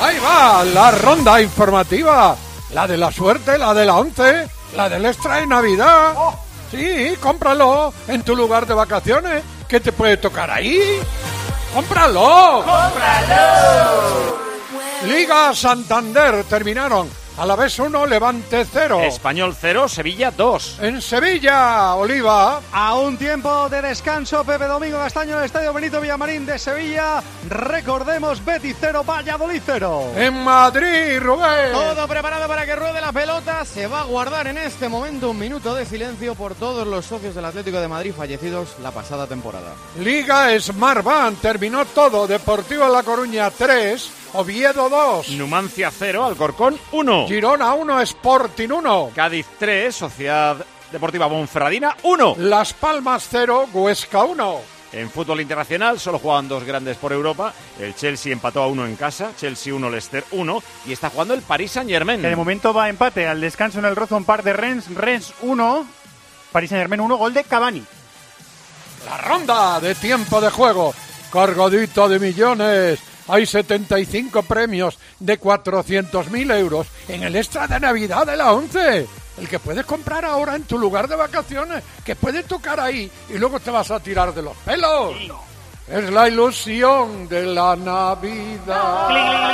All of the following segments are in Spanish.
Ahí va, la ronda informativa. La de la suerte, la de la 11, la del extra de Navidad. Sí, cómpralo en tu lugar de vacaciones. ¿Qué te puede tocar ahí? ¡Cómpralo! ¡Cómpralo! Liga Santander terminaron. Alavés 1, Levante 0. Español 0, Sevilla 2. En Sevilla, Oliva. A un tiempo de descanso, Pepe Domingo Castaño en el Estadio Benito Villamarín de Sevilla. Recordemos, Betis 0, Valladolid 0. En Madrid, Rubén. Todo preparado para que ruede la pelota. Se va a guardar en este momento un minuto de silencio por todos los socios del Atlético de Madrid fallecidos la pasada temporada. Liga Smartbank, terminó todo. Deportivo La Coruña 3, Oviedo 2. Numancia 0, Alcorcón 1. Girona 1, Sporting 1. Cádiz 3, Sociedad Deportiva Ponferradina 1. Las Palmas 0, Huesca 1. En fútbol internacional solo juegan dos grandes por Europa. El Chelsea empató a 1 en casa, Chelsea 1, Leicester 1. Y está jugando el Paris Saint-Germain. Que de momento va a empate al descanso en el Rozon Park de Rennes 1, Paris Saint-Germain 1, gol de Cavani. La ronda de tiempo de juego, cargadito de millones. Hay 75 premios de 400.000 euros en el extra de Navidad de la 11. El que puedes comprar ahora en tu lugar de vacaciones, que puede tocar ahí y luego te vas a tirar de los pelos. Es la ilusión de la Navidad.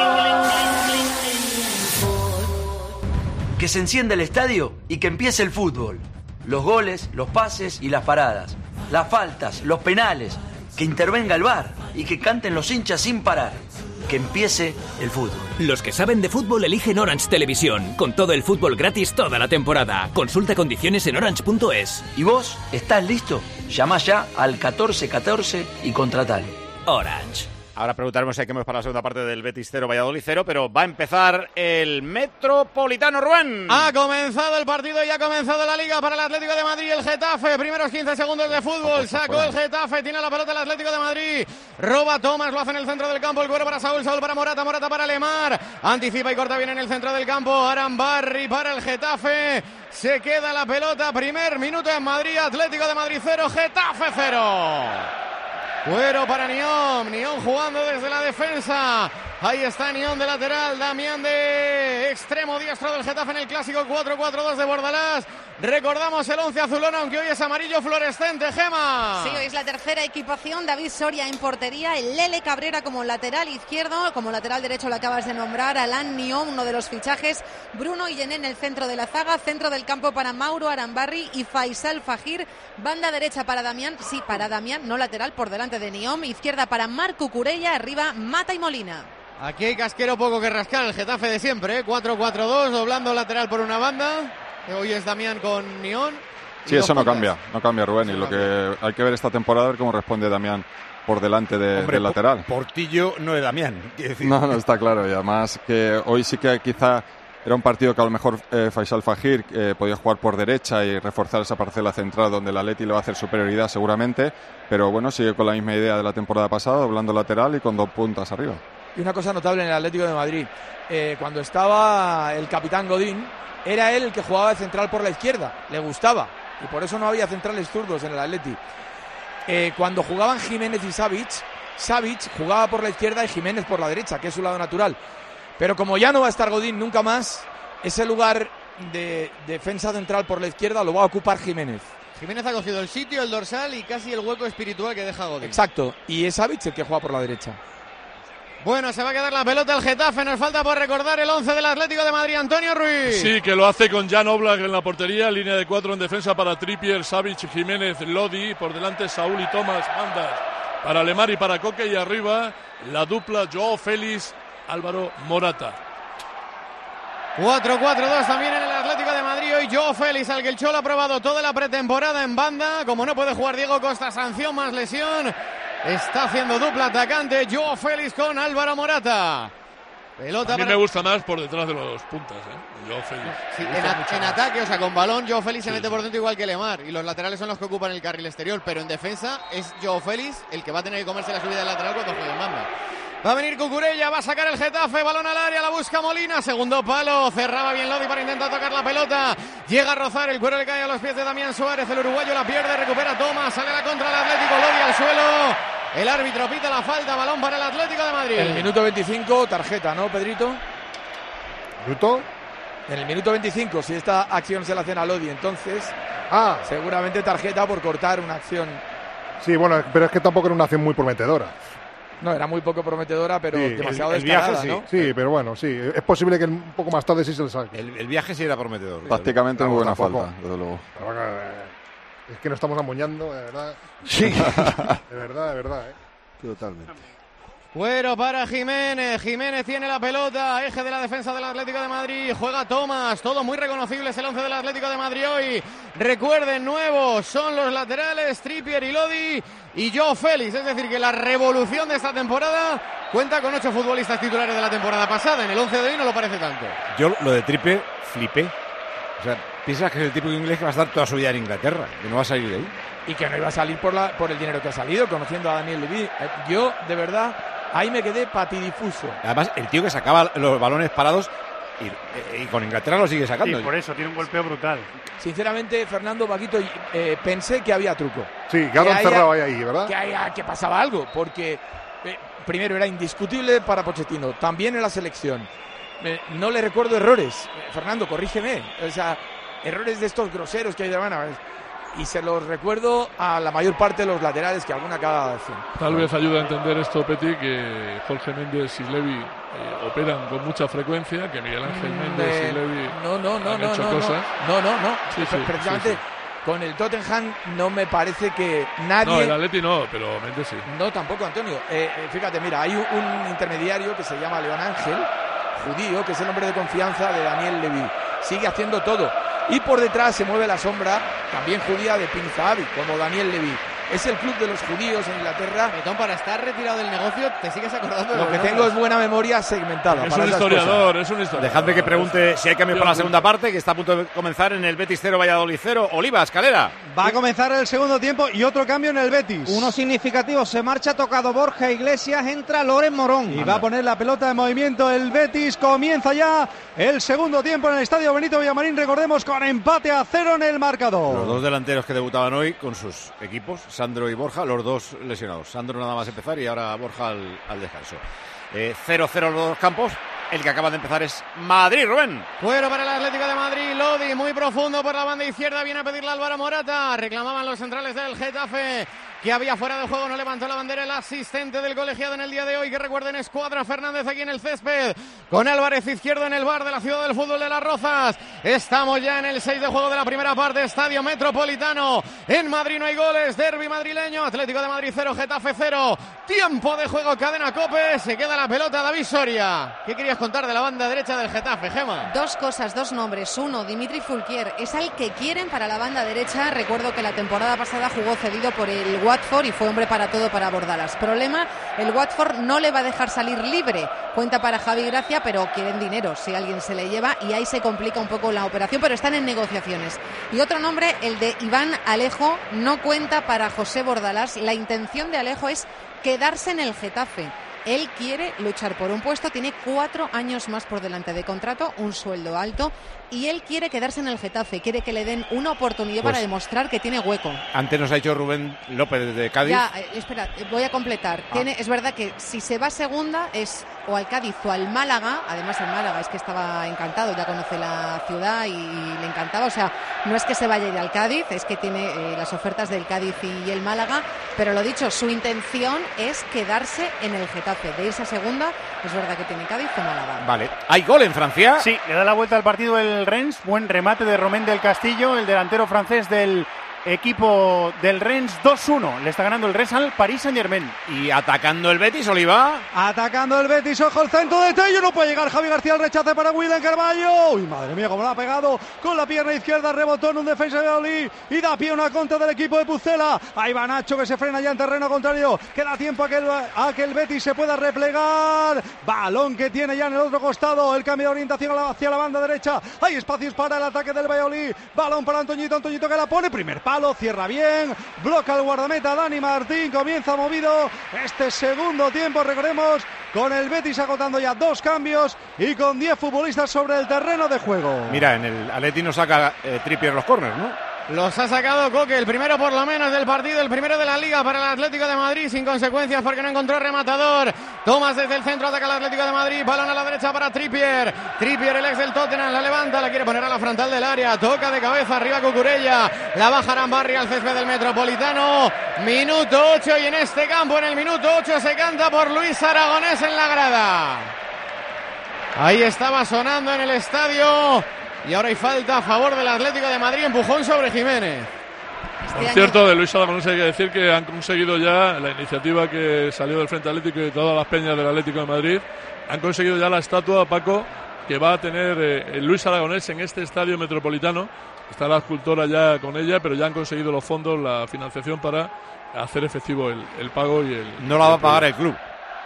Que se encienda el estadio y que empiece el fútbol. Los goles, los pases y las paradas. Las faltas, los penales. Que intervenga el VAR y que canten los hinchas sin parar. Que empiece el fútbol. Los que saben de fútbol eligen Orange Televisión, con todo el fútbol gratis toda la temporada. Consulta condiciones en orange.es. ¿Y vos estás listo? Llama ya al 1414 y contratalo. Orange. Ahora preguntaremos si hay que ir para la segunda parte del Betis 0, Valladolid 0, pero va a empezar el Metropolitano, Rubén. Ha comenzado el partido y ha comenzado la Liga para el Atlético de Madrid. El Getafe, primeros 15 segundos de fútbol, sacó el Getafe, tiene la pelota el Atlético de Madrid. Roba Tomás, lo hace en el centro del campo, el cuero para Saúl, Saúl para Morata, Morata para Lemar. Anticipa y corta bien en el centro del campo, Arambarri para el Getafe. Se queda la pelota, primer minuto en Madrid, Atlético de Madrid 0, Getafe 0. Cuero para Nión, Nión jugando desde la defensa. Ahí está Nión de lateral, Damián de extremo diestro del Getafe en el clásico 4-4-2 de Bordalás. Recordamos el 11 azulón, aunque hoy es amarillo fluorescente, Gema. Sí, hoy es la tercera equipación. David Soria en portería, el Lele Cabrera como lateral izquierdo, como lateral derecho lo acabas de nombrar, Alain Nión, uno de los fichajes, Bruno Illené en el centro de la zaga, centro del campo para Mauro Arambarri y Faisal Fajir, banda derecha para Damián, sí, para Damián, no lateral, por delante de Nión, izquierda para Marco Curella, arriba Mata y Molina. Aquí hay casquero poco que rascar, el Getafe de siempre, 4-4-2, doblando lateral por una banda. Hoy es Damián con Nión. Sí, eso no cambia, Rubén. Y lo que hay que ver esta temporada, ver cómo responde Damián por delante del lateral. Portillo no es Damián. No, está claro. Y además que hoy sí que quizá era un partido que a lo mejor Faisal Fajir podía jugar por derecha y reforzar esa parcela central donde el Atleti le va a hacer superioridad seguramente. Pero bueno, sigue con la misma idea de la temporada pasada, doblando lateral y con dos puntas arriba. Y una cosa notable en el Atlético de Madrid, cuando estaba el capitán Godín, era él el que jugaba de central por la izquierda, le gustaba, y por eso no había centrales zurdos en el Atleti. Cuando jugaban Jiménez y Savic jugaba por la izquierda y Jiménez por la derecha, que es su lado natural. Pero como ya no va a estar Godín nunca más, ese lugar de defensa central por la izquierda lo va a ocupar Jiménez. Jiménez ha cogido el sitio, el dorsal y casi el hueco espiritual que deja Godín. Exacto, y es Savic el que juega por la derecha. Bueno, se va a quedar la pelota el Getafe, nos falta por recordar el 11 del Atlético de Madrid, Antonio Ruiz. Sí, que lo hace con Jan Oblak en la portería, línea de 4 en defensa para Trippier, Savic, Jiménez, Lodi, por delante Saúl y Tomás, bandas para Lemar y para Coque, y arriba la dupla Joao Félix, Álvaro Morata. 4-4-2 también en el Atlético de Madrid. Hoy Joao Félix, al que el Cholo ha probado toda la pretemporada en banda. Como no puede jugar Diego Costa, sanción más lesión. Está haciendo dupla atacante Joao Félix con Álvaro Morata. Pelota a mí me gusta más por detrás de los puntas, Joao Félix. Sí, en ataque, o sea, con balón Joao Félix se mete por dentro igual que Lemar. Y los laterales son los que ocupan el carril exterior. Pero en defensa es Joao Félix el que va a tener que comerse la subida del lateral cuando juegue en banda. Va a venir Cucurella, va a sacar el Getafe, balón al área, la busca Molina, segundo palo, cerraba bien Lodi para intentar tocar la pelota, llega a rozar, el cuero le cae a los pies de Damián Suárez, el uruguayo la pierde, recupera Tomás, sale a la contra el Atlético, Lodi al suelo, El árbitro pita la falta, balón para el Atlético de Madrid. En el minuto 25, tarjeta, ¿no, Pedrito? ¿Minuto? En el minuto 25, si esta acción se la hacen a Lodi, entonces seguramente tarjeta por cortar una acción. Sí, bueno, pero es que tampoco era una acción muy prometedora. No, era muy poco prometedora, pero Sí, demasiado el descarada, viaje, sí. ¿no? Sí, pero bueno, sí. Es posible que un poco más tarde sí se le saque. El viaje sí era prometedor. Prácticamente muy buena tampoco. falta, desde luego. Pero bueno, es que nos estamos amoñando, de verdad. Sí. De verdad, Totalmente. Fuero para Jiménez. Jiménez tiene la pelota. Eje de la defensa del Atlético de Madrid. Juega Tomás. Todo muy reconocible es el 11 del Atlético de Madrid hoy. Recuerden, nuevos son los laterales Trippier y Lodi y Joao Félix. Es decir, que la revolución de esta temporada cuenta con 8 futbolistas titulares de la temporada pasada. En el 11 de hoy no lo parece tanto. Yo lo de Trippier flipé. O sea, piensas que es el típico inglés que va a estar toda su vida en Inglaterra, que no va a salir de ahí. Y que no iba a salir por el dinero que ha salido, conociendo a Daniel Levy. Yo, de verdad, ahí me quedé patidifuso. Además, el tío que sacaba los balones parados y con Inglaterra lo sigue sacando. Sí, por eso, tiene un golpeo brutal. Sinceramente, Fernando Paquito, pensé que había truco. Sí, que algo encerrado ahí, ¿verdad? Que pasaba algo, porque primero era indiscutible para Pochettino, también en la selección. No le recuerdo errores. Fernando, corrígeme. O sea, errores de estos groseros que hay de mano. Y se los recuerdo a la mayor parte de los laterales, que alguna cada vez. Tal vez ayuda a entender esto, Petit, que Jorge Méndez y Levy operan con mucha frecuencia, que Miguel Ángel Méndez y Levy han hecho cosas. No. Sí, precisamente sí. Con el Tottenham no me parece que nadie... No, el Atleti no, pero Méndez sí. No, tampoco, Antonio. Fíjate, mira, hay un intermediario que se llama León Ángel, judío, que es el hombre de confianza de Daniel Levy. Sigue haciendo todo. Y por detrás se mueve la sombra, también judía, de Pin Zahavi, como Daniel Levy. Es el club de los judíos en Inglaterra. Betón, para estar retirado del negocio, te sigues acordando de Lo que tengo es buena memoria segmentada. Es un historiador, Dejadme que pregunte si hay cambio para la segunda parte, que está a punto de comenzar en el Betis 0, Valladolid 0. Oliva, Escalera. Va a comenzar el segundo tiempo y otro cambio en el Betis. Uno significativo, se marcha tocado Borja Iglesias, entra Loren Morón. Y va a poner la pelota en movimiento el Betis. Comienza ya el segundo tiempo en el Estadio Benito Villamarín. Recordemos, con empate a 0 en el marcador. Los dos delanteros que debutaban hoy con sus equipos, Sandro y Borja, los dos lesionados. Sandro nada más empezar y ahora Borja al descanso. 0-0 los dos campos. El que acaba de empezar es Madrid, Rubén. Fuera para el Atlético de Madrid. Lodi muy profundo por la banda izquierda. Viene a pedirle a Álvaro Morata. Reclamaban los centrales del Getafe que había fuera de juego. No levantó la bandera el asistente del colegiado en el día de hoy. Que recuerden, Escuadra Fernández aquí en el césped. Con Álvarez izquierdo en el bar de la ciudad del fútbol de Las Rozas. Estamos ya en el 6 de juego de la primera parte. Estadio Metropolitano. En Madrid no hay goles. Derbi madrileño. Atlético de Madrid 0, Getafe 0. Tiempo de juego, cadena COPE. Se queda la pelota David Soria. ¿Qué querías contar de la banda derecha del Getafe, Gema? Dos cosas, dos nombres. Uno, Dimitri Fulquier, es al que quieren para la banda derecha. Recuerdo que la temporada pasada jugó cedido por el Watford y fue hombre para todo para Bordalas. Problema, el Watford no le va a dejar salir libre. Cuenta para Javi Gracia, pero quieren dinero si alguien se le lleva, y ahí se complica un poco la operación, pero están en negociaciones. Y otro nombre, el de Iván Alejo, no cuenta para José Bordalas. La intención de Alejo es quedarse en el Getafe. Él quiere luchar por un puesto, tiene 4 años más por delante de contrato, un sueldo alto, y él quiere quedarse en el Getafe, quiere que le den una oportunidad para demostrar que tiene hueco. Antes nos ha dicho Rubén López de Cádiz. Ya, espera, voy a completar. Es verdad que si se va a segunda es o al Cádiz o al Málaga. Además, el Málaga es que estaba encantado, ya conoce la ciudad y le encantaba. O sea, no es que se vaya a ir al Cádiz, es que tiene las ofertas del Cádiz y el Málaga. Pero lo dicho, su intención es quedarse en el Getafe. De irse a segunda, es verdad que tiene Cádiz o Málaga. Vale. ¿Hay gol en Francia? Sí, le da la vuelta al partido el Rennes. Buen remate de Romén del Castillo, el delantero francés del equipo del Rennes. 2-1. Le está ganando el Rennes al Paris Saint-Germain. Y atacando el Betis, Oliva. Atacando el Betis, ojo el centro de Tello, no puede llegar Javi García, el rechace para William Carballo. Uy, madre mía, cómo lo ha pegado con la pierna izquierda, rebotó en un defensa de Valladolid y da pie a una contra del equipo de Pucela. Ahí va Nacho, que se frena ya en terreno contrario. Queda tiempo a que el Betis se pueda replegar. Balón que tiene ya en el otro costado, el cambio de orientación hacia la banda derecha. Hay espacios para el ataque del Valladolid. Balón para Antoñito que la pone, primer palo, cierra bien, bloca el guardameta Dani Martín. Comienza movido este segundo tiempo, recordemos, con el Betis agotando ya 2 cambios y con 10 futbolistas sobre el terreno de juego. Mira, en el Atleti no saca Trippier los córners, ¿no? Los ha sacado Coque, el primero por lo menos del partido, el primero de la Liga para el Atlético de Madrid, sin consecuencias porque no encontró rematador. Tomás desde el centro ataca al Atlético de Madrid, balón a la derecha para Trippier. Trippier, el ex del Tottenham, la levanta, la quiere poner a la frontal del área, toca de cabeza, arriba Cucurella, la baja Arambarri al césped del Metropolitano. Minuto 8 y en este campo, en el minuto 8, se canta por Luis Aragonés en la grada. Ahí estaba sonando en el estadio. Y ahora hay falta a favor del Atlético de Madrid, empujón sobre Jiménez. Por cierto, de Luis Aragonés hay que decir que han conseguido ya la iniciativa que salió del Frente Atlético y de todas las peñas del Atlético de Madrid. Han conseguido ya la estatua, Paco, que va a tener Luis Aragonés en este estadio Metropolitano. Está la escultora ya con ella, pero ya han conseguido los fondos, la financiación para hacer efectivo el pago y el... No la va a pagar el club.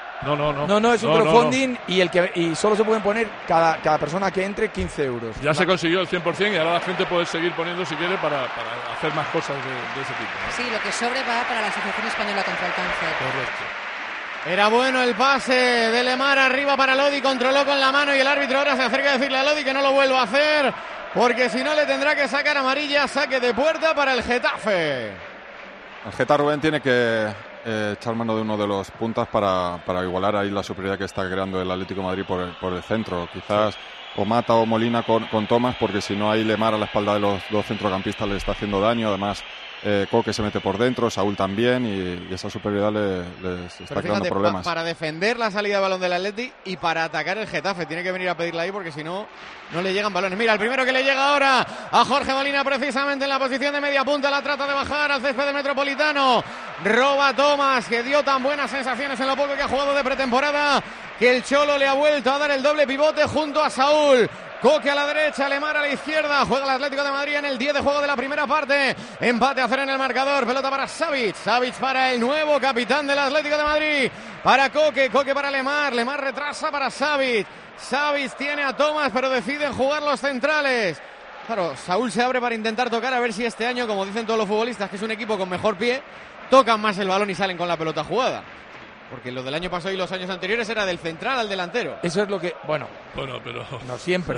No, es un crowdfunding. Y solo se pueden poner cada persona que entre 15 euros. Ya se consiguió el 100% y ahora la gente puede seguir poniendo si quiere para hacer más cosas de ese tipo. Sí, lo que sobre va para la Asociación Española contra el Cáncer. Correcto. Era bueno el pase de Lemar arriba para Lodi, controló con la mano y el árbitro ahora se acerca a decirle a Lodi que no lo vuelva a hacer, porque si no le tendrá que sacar amarilla, saque de puerta para el Getafe. El Getafe, Rubén, tiene que echar mano de uno de los puntas para igualar ahí la superioridad que está creando el Atlético de Madrid por el centro. Quizás o Mata o Molina con Tomás, porque si no hay Lemar a la espalda de los dos centrocampistas le está haciendo daño. Además, Coque se mete por dentro, Saúl también, y esa superioridad les está creando problemas. Para defender la salida de balón del Atleti y para atacar el Getafe tiene que venir a pedirla ahí, porque si no, no le llegan balones. Mira, el primero que le llega ahora a Jorge Molina, precisamente en la posición de media punta, la trata de bajar al césped del Metropolitano. Roba Tomás, que dio tan buenas sensaciones en lo poco que ha jugado de pretemporada, que el Cholo le ha vuelto a dar el doble pivote junto a Saúl. Coque a la derecha, Lemar a la izquierda. Juega el Atlético de Madrid en el 10 de juego de la primera parte. Empate a 0 en el marcador. Pelota para Savic. Savic para el nuevo capitán del Atlético de Madrid. Para Coque. Coque para Lemar. Lemar retrasa para Savic. Savic tiene a Tomás, pero deciden jugar los centrales. Claro, Saúl se abre para intentar tocar, a ver si este año, como dicen todos los futbolistas, que es un equipo con mejor pie, tocan más el balón y salen con la pelota jugada. Porque lo del año pasado y los años anteriores era del central al delantero. Eso es lo que... Bueno, pero... No siempre.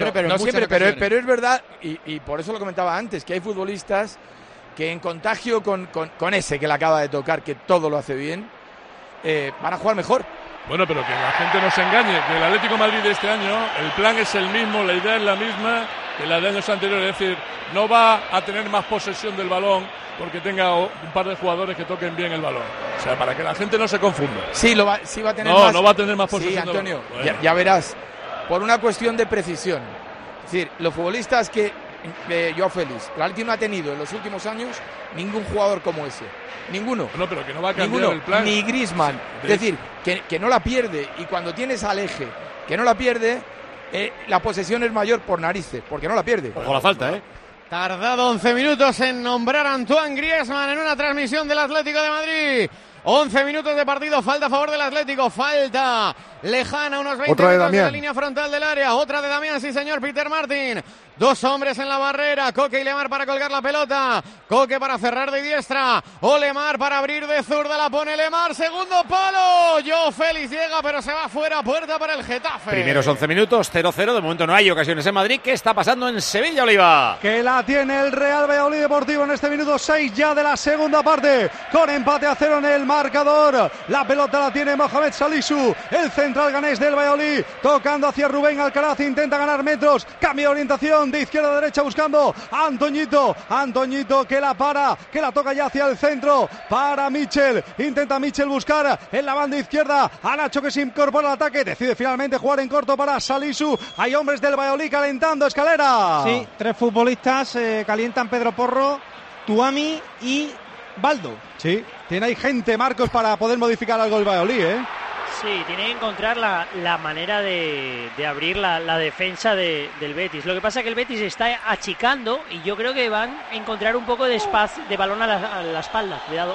Pero es verdad, y por eso lo comentaba antes, que hay futbolistas que en contagio con ese que le acaba de tocar, que todo lo hace bien, van a jugar mejor. Bueno, pero que la gente no se engañe, que el Atlético de Madrid de este año, el plan es el mismo, la idea es la misma que la de años anteriores, es decir, no va a tener más posesión del balón porque tenga un par de jugadores que toquen bien el balón. O sea, para que la gente no se confunda. Sí va a tener más. No va a tener más posesión. Sí, Antonio, ya verás, por una cuestión de precisión. Es decir, los futbolistas que Joao Félix, el Atlético no ha tenido en los últimos años ningún jugador como ese. Ninguno. No, pero que no va a cambiar el plan. Ni Griezmann. Es decir, que no la pierde. Y cuando tienes al eje que no la pierde, la posesión es mayor por narices, porque no la pierde. Ojo la falta, Tardado 11 minutos en nombrar a Antoine Griezmann en una transmisión del Atlético de Madrid. 11 minutos de partido, falta a favor del Atlético, falta lejana, unos 20 otra metros de la línea frontal del área, otra de Damián, sí señor, Peter Martin. Dos hombres en la barrera, Coque y Lemar para colgar la pelota, Coque para cerrar de diestra, o Lemar para abrir de zurda, la pone Lemar, segundo palo, Joao Félix llega pero se va fuera, puerta para el Getafe. Primeros 11 minutos, 0-0, de momento no hay ocasiones en Madrid. ¿Qué está pasando en Sevilla, Oliva? Que la tiene el Real Valladolid Deportivo en este minuto 6 ya de la segunda parte, con empate a 0 en el marcador. La pelota la tiene Mohamed Salisu, el central ganés del Valladolid, tocando hacia Rubén Alcaraz, intenta ganar metros, cambia de orientación de izquierda a derecha buscando a Antoñito que la para, que la toca ya hacia el centro para Michel, intenta Michel buscar en la banda izquierda a Nacho, que se incorpora al ataque, decide finalmente jugar en corto para Salisu. Hay hombres del Valladolid calentando, Escalera. Sí, tres futbolistas calientan: Pedro Porro, Tuami y Baldo. Sí, tiene ahí gente, Marcos, para poder modificar algo el Valladolid, Sí, tiene que encontrar la manera de abrir la defensa del Betis. Lo que pasa es que el Betis está achicando y yo creo que van a encontrar un poco de espacio, de balón a la espalda. Cuidado.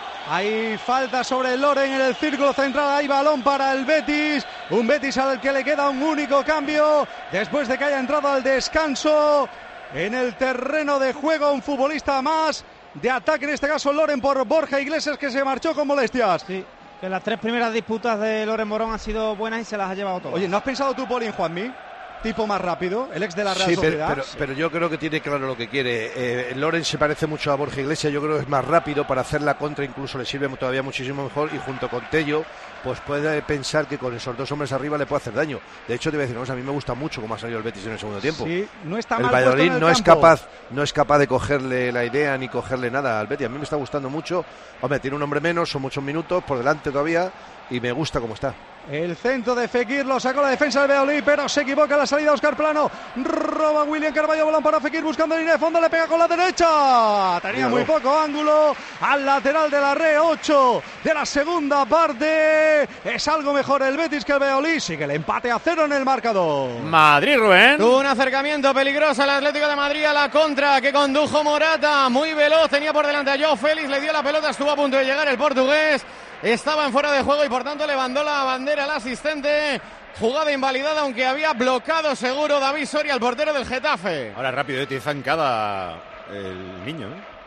Hay falta sobre el Loren en el círculo central, hay balón para el Betis, un Betis al que le queda un único cambio después de que haya entrado al descanso en el terreno de juego un futbolista más de ataque, en este caso Loren por Borja Iglesias, que se marchó con molestias. Sí, que las tres primeras disputas de Loren Morón han sido buenas y se las ha llevado todas. Oye, ¿no has pensado tú, Poli, en Juanmi? tipo más rápido, el ex de la Real Sí, Sociedad. pero yo creo que tiene claro lo que quiere. Loren se parece mucho a Borja Iglesias, yo creo que es más rápido para hacer la contra, incluso le sirve todavía muchísimo mejor, y junto con Tello, pues puede pensar que con esos dos hombres arriba le puede hacer daño. De hecho, te voy a decir una cosa, a mí me gusta mucho cómo ha salido el Betis en el segundo tiempo. Sí, no está el mal Valladolid puesto en no el es campo. no es capaz de cogerle la idea ni cogerle nada al Betis. A mí me está gustando mucho. Hombre, tiene un hombre menos, son muchos minutos por delante todavía, y me gusta cómo está. El centro de Fekir lo sacó la defensa del Valladolid, pero se equivoca la salida de Óscar Plano. Roba William Carballo, balón para Fekir buscando línea de fondo, le pega con la derecha. Tenía muy poco ángulo al lateral de la Re, 8 de la segunda parte. Es algo mejor el Betis que el Valladolid. Sigue el empate a 0 en el marcador. Madrid, Rubén. Tuvo un acercamiento peligroso al Atlético de Madrid a la contra que condujo Morata. Muy veloz, tenía por delante a Joao Félix, le dio la pelota, estuvo a punto de llegar el portugués. Estaba en fuera de juego y por tanto levantó la bandera al asistente. Jugada invalidada, aunque había bloqueado seguro David Soria, el portero del Getafe. Ahora rápido, tiene zancada el niño.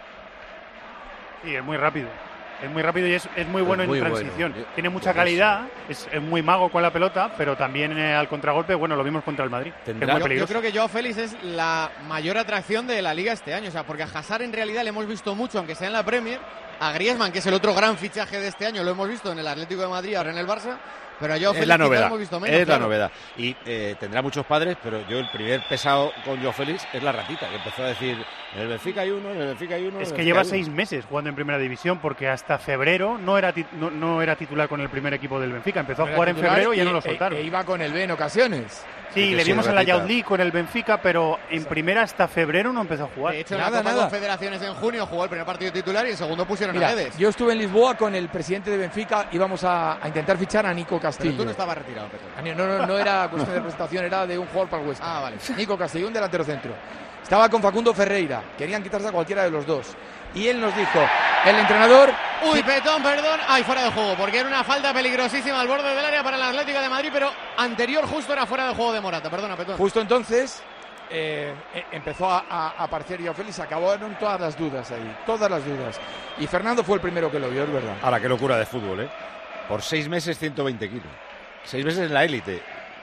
Sí, es muy rápido. Es muy rápido y es muy bueno muy en bueno. transición. Tiene mucha calidad, es muy mago con la pelota, pero también al contragolpe, bueno, lo vimos contra el Madrid. Es muy Yo peligroso. creo que Joao Félix es la mayor atracción de la Liga este año. O sea, porque a Hazard en realidad le hemos visto mucho, aunque sea en la Premier. A Griezmann, que es el otro gran fichaje de este año, lo hemos visto en el Atlético de Madrid, ahora en el Barça. Pero a Joao Es Félix la quizás novedad, lo hemos visto menos. es claro. la novedad. Y tendrá muchos padres, pero yo el primer pesado con Joao Félix es la ratita, que empezó a decir, en el Benfica hay uno, en el Benfica hay uno. Es en el que Benfica lleva hay uno. 6 meses jugando en Primera División, porque hasta febrero no era titular con el primer equipo del Benfica. Empezó a jugar en febrero y ya no lo soltaron. Iba con el B en ocasiones. Sí, le vimos en la Youth League con el Benfica, pero en primera hasta febrero no empezó a jugar. De hecho, en la Copa Confederaciones en junio jugó el primer partido titular y el segundo pusieron Mira, a Guedes. yo estuve en Lisboa con el presidente de Benfica, íbamos a intentar fichar a Nico Castillo. Pero tú no estabas retirado, Petón. No era cuestión de presentación, era de un jugador para el West Ham. Ah, vale. Nico Castillo, un delantero centro. Estaba con Facundo Ferreira, querían quitarse a cualquiera de los dos. Y él nos dijo, el entrenador... Uy, Petón, perdón. Ay, fuera de juego, porque era una falta peligrosísima al borde del área para el Atlético de Madrid, pero anterior justo era fuera de juego de Morata. Perdona, Petón. Justo entonces empezó a aparecer Joao Félix, acabaron todas las dudas ahí, todas las dudas. Y Fernando fue el primero que lo vio, es verdad. Ahora, qué locura de fútbol, ¿eh? Por 6 meses, 120 kilos. 6 meses en la élite.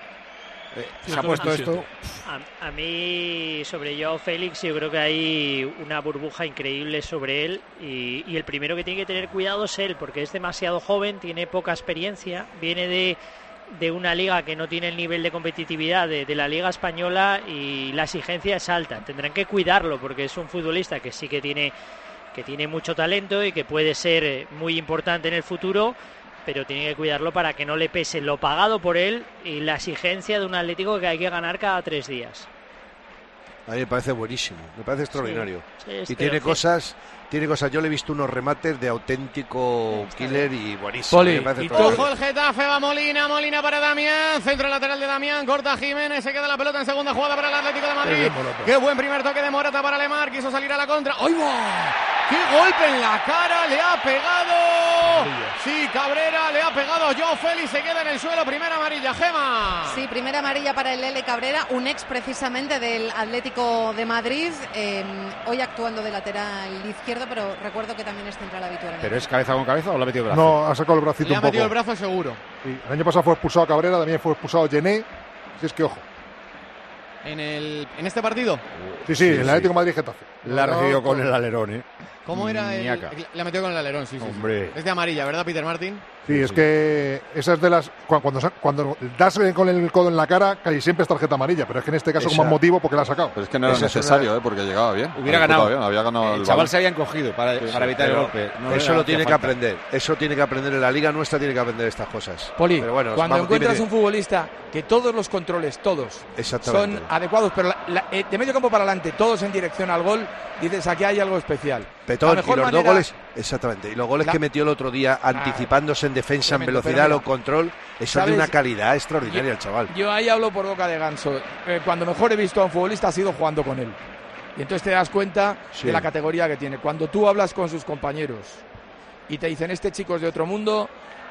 Se ha puesto esto... A mí, sobre Joao Félix, yo creo que hay una burbuja increíble sobre él y el primero que tiene que tener cuidado es él, porque es demasiado joven, tiene poca experiencia, viene de una liga que no tiene el nivel de competitividad de la Liga Española y la exigencia es alta. Tendrán que cuidarlo porque es un futbolista que sí que tiene mucho talento y que puede ser muy importante en el futuro, pero tiene que cuidarlo para que no le pese lo pagado por él y la exigencia de un Atlético que hay que ganar cada 3 días. A mí me parece buenísimo, me parece extraordinario. Sí, y tiene cosas, yo le he visto unos remates de auténtico killer y buenísimo. Poli, me parece Ojo el Getafe, va Molina para Damián, centro lateral de Damián, corta Jiménez, se queda la pelota en segunda jugada para el Atlético de Madrid. Qué buen primer toque de Morata para Lemar, quiso salir a la contra. ¡Ay, va! ¡Qué golpe en la cara! ¡Le ha pegado! Sí, Cabrera le ha pegado. Joao Félix se queda en el suelo, primera amarilla, Gema. Sí, primera amarilla para el Lele Cabrera, un ex precisamente del Atlético de Madrid, hoy actuando de lateral izquierdo, pero recuerdo que también es central habitual. ¿Pero es cabeza con cabeza o le ha metido el brazo? No, ha sacado el bracito Le ha un poco. metido el brazo seguro. Sí, el año pasado fue expulsado Cabrera, también fue expulsado Gené. Si es que ojo. En este partido. Sí, el Atlético de Madrid Getafe. La ha recibido con el alerón, ¿eh? ¿Cómo era el...? Ñaca. Le ha metido con el alerón, sí. Hombre. Es de amarilla, ¿verdad, Peter Martin? Sí, es que esas de las... Cuando das con el codo en la cara, casi siempre es tarjeta amarilla, pero es que en este caso con más motivo porque la ha sacado. Pero es que no era necesario, porque llegaba bien. Hubiera ganado. Bien, había ganado el el chaval balón. se habían cogido para evitar el golpe. No eso le lo hacía tiene que falta. aprender. Eso tiene que aprender en la liga nuestra, tiene que aprender estas cosas. Poli, Pero bueno, cuando vamos, encuentras dime. un futbolista que todos los controles, todos, Exactamente. son adecuados, pero de medio campo para adelante, todos en dirección al gol, dices, aquí hay algo especial. Petón, La y mejor los manera- dos goles, exactamente, y los goles que metió el otro día anticipándose en defensa, en tremendo, velocidad pero o control, eso es ¿sabes? de una calidad extraordinaria el chaval. Yo ahí hablo por boca de ganso. Cuando mejor he visto a un futbolista ha sido jugando con él. Y entonces te das cuenta Sí. de la categoría que tiene. Cuando tú hablas con sus compañeros y te dicen, este chico es de otro mundo,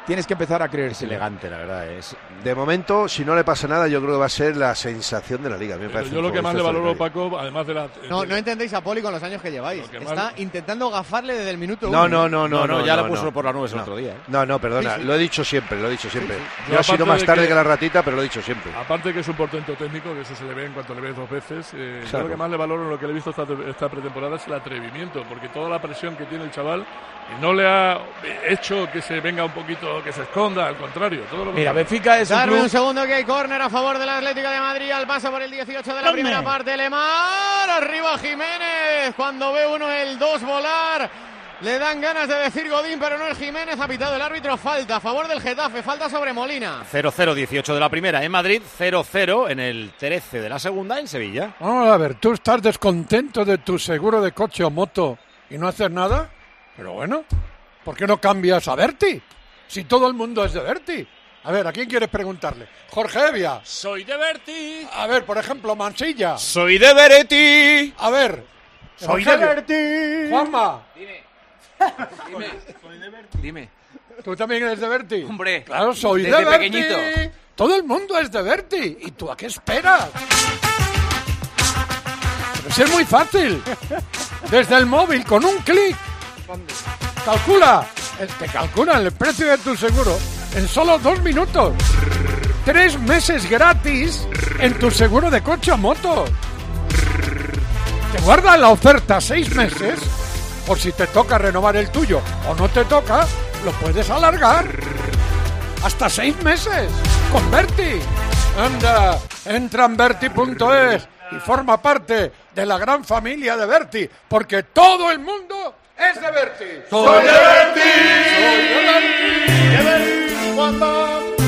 tienes que empezar a creerse. Es elegante, la verdad. De momento, si no le pasa nada, yo creo que va a ser la sensación de la Liga. Yo lo que más le valoro, Paco, además de la... No entendéis a Poli con los años que lleváis. Está intentando gafarle desde el minuto No, 1. Ya le puso por las nubes el otro día. No, perdona, Sí. Lo he dicho siempre. Sí. Yo he sido más tarde que la ratita, pero lo he dicho siempre. Aparte que es un portento técnico, que eso se le ve en cuanto le ves 2 veces. Yo lo que más le valoro en lo que le he visto esta pretemporada es el atrevimiento, porque toda la presión que tiene el chaval no le ha hecho que se venga un poquito, que se esconda, al contrario. Todo lo Mira, contrario. Benfica es Darme un segundo que hay córner a favor del Atlético de Madrid al paso por el 18 de la primera parte. Lemar, arriba Jiménez, cuando ve uno el 2 volar. Le dan ganas de decir Godín, pero no es Jiménez. Ha pitado el árbitro, falta a favor del Getafe, falta sobre Molina. 0-0, 18 de la primera en Madrid, 0-0 en el 13 de la segunda en Sevilla. Vamos a ver, ¿tú estás descontento de tu seguro de coche o moto y no haces nada? Pero bueno, ¿por qué no cambias a Berti? Si todo el mundo es de Berti. A ver, ¿a quién quieres preguntarle? Jorge Evia. Soy de Berti. A ver, por ejemplo, Mansilla. Soy de Berti. A ver. Soy de Berti. Juanma. Dime. ¿Tú también eres de Berti? Hombre. Claro, soy de desde Berti. pequeñito. Todo el mundo es de Berti. ¿Y tú a qué esperas? Pero es muy fácil. Desde el móvil, con un clic. Calcula. Te calculan el precio de tu seguro en solo 2 minutos. 3 meses gratis en tu seguro de coche o moto. Te guardan la oferta 6 meses. Por si te toca renovar el tuyo o no te toca, lo puedes alargar. Hasta 6 meses. Con Berti. Anda, entra en Berti.es y forma parte de la gran familia de Berti, porque todo el mundo es de Berti. ¡Soy de Berti! ¡Soy de Berti!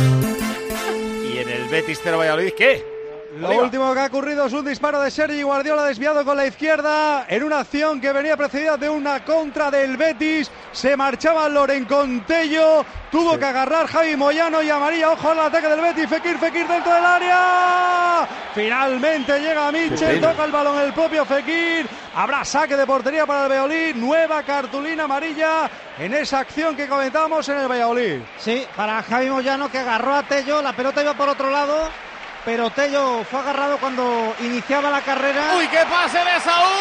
Y en el Betis 0 Valladolid, ¿qué? Lo último que ha ocurrido es un disparo de Sergi Guardiola desviado con la izquierda en una acción que venía precedida de una contra del Betis. Se marchaba Loren con Tello, tuvo que agarrar Javi Moyano y amarilla. Ojo al ataque del Betis, Fekir dentro del área. Finalmente llega Mitchell, toca el balón el propio Fekir. Habrá saque de portería para el Valladolid, nueva cartulina amarilla en esa acción que comentábamos en el Valladolid. Sí, para Javi Moyano, que agarró a Tello, la pelota iba por otro lado, pero Tello fue agarrado cuando iniciaba la carrera. ¡Uy, qué pase de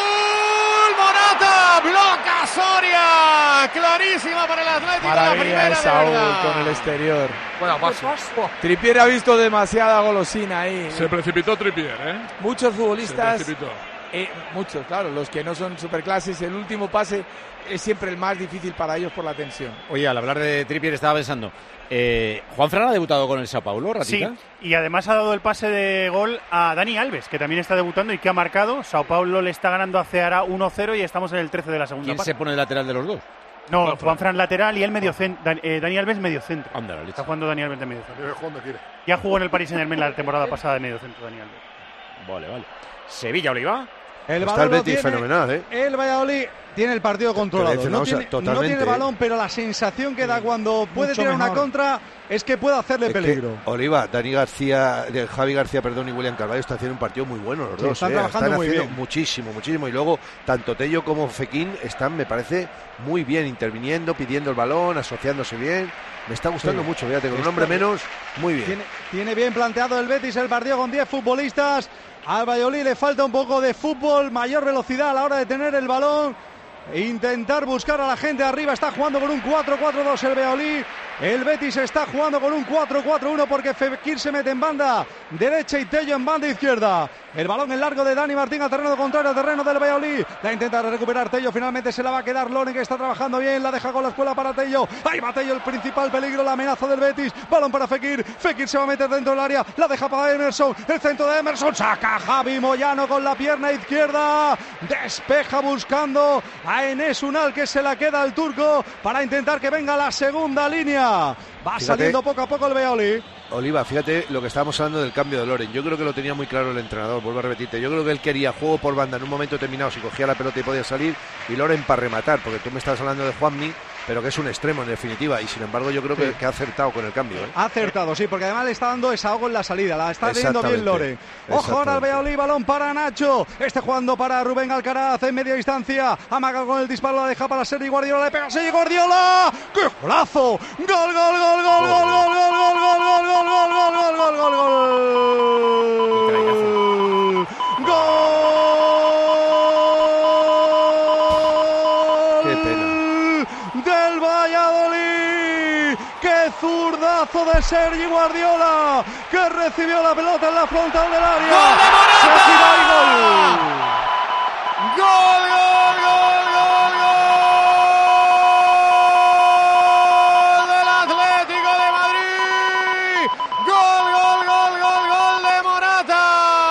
Saúl! ¡Morata! ¡Bloca Soria! Clarísima para el Atlético. Maravilla la primera de Saúl de verdad. con el exterior. Buena pase. Trippier ha visto demasiada golosina ahí. Se precipitó Trippier, ¿eh? Muchos futbolistas, Se precipitó. muchos, claro, los que no son superclases, el último pase es siempre el más difícil para ellos por la tensión. Oye, al hablar de Trippier estaba pensando, Juan Fran ha debutado con el Sao Paulo, Sí, ratita. y además ha dado el pase de gol a Dani Alves, que también está debutando y que ha marcado. Sao Paulo le está ganando a Ceará 1-0 y estamos en el 13 de la segunda ¿Quién parte. se pone el lateral de los dos? No, Juan Fran lateral y él medio centro. Dani Alves medio centro. Anda, la leche. Está jugando Dani Alves de medio centro. Ya jugó en el Paris Saint-Germain la temporada pasada de medio centro Dani Alves. Vale. Sevilla, Oliva. El Está el balón lo Betis tiene fenomenal, ¿eh? El Valladolid tiene el partido controlado. Pero No o sea, tiene, totalmente, no tiene el balón, pero la sensación que da cuando puede Mucho tirar una mejor. contra es que puede hacerle Es que, peligro. Oliva, Javi García, y William Carvalho están haciendo un partido muy bueno los Sí, dos. están trabajando muy haciendo bien. muchísimo. Y luego, tanto Tello como Fekir están, me parece, muy bien, interviniendo, pidiendo el balón, asociándose bien. Me está gustando Sí. mucho, fíjate, con un Está hombre bien. menos, muy bien. Tiene bien planteado el Betis el partido con 10 futbolistas. Al Valladolid le falta un poco de fútbol, mayor velocidad a la hora de tener el balón. Intentar buscar a la gente arriba. Está jugando con un 4-4-2 el Valladolid. El Betis está jugando con un 4-4-1 porque Fekir se mete en banda derecha y Tello en banda izquierda. El balón en largo de Dani Martín a terreno contrario, a terreno del Valladolid. La intenta recuperar Tello, finalmente se la va a quedar Loren, que está trabajando bien, la deja con la escuela para Tello. Ahí va Tello, el principal peligro, la amenaza del Betis. Balón para Fekir, Fekir se va a meter dentro del área, la deja para Emerson, el centro de Emerson, saca Javi Moyano con la pierna izquierda, despeja buscando a Enes Unal, que se la queda al turco para intentar que venga la segunda línea. Va saliendo poco a poco el Valladolid. Oliva, fíjate lo que estábamos hablando del cambio de Loren. Yo creo que lo tenía muy claro el entrenador, vuelvo a repetirte. Yo creo que él quería juego por banda en un momento determinado, si cogía la pelota y podía salir, y Loren para rematar, porque tú me estás hablando de Juanmi, pero que es un extremo en definitiva, y sin embargo yo creo que ha acertado con el cambio. Ha acertado, sí, porque además le está dando esa ahogo en la salida, la está teniendo bien Loren. Ojo ahora al Valladolid, balón para Nacho, jugando para Rubén Alcaraz en media distancia, amaga con el disparo, la deja para Sergi Guardiola, le pega Sergi Guardiola, ¡qué golazo! ¡Gol, gol, gol! Zurdazo de Sergi Guardiola, que recibió la pelota en la frontal del área. ¡Gol de Morata! Se gira y gol. ¡Gol, gol, gol, gol, gol del Atlético de Madrid! ¡Gol, gol, gol, gol, gol de Morata!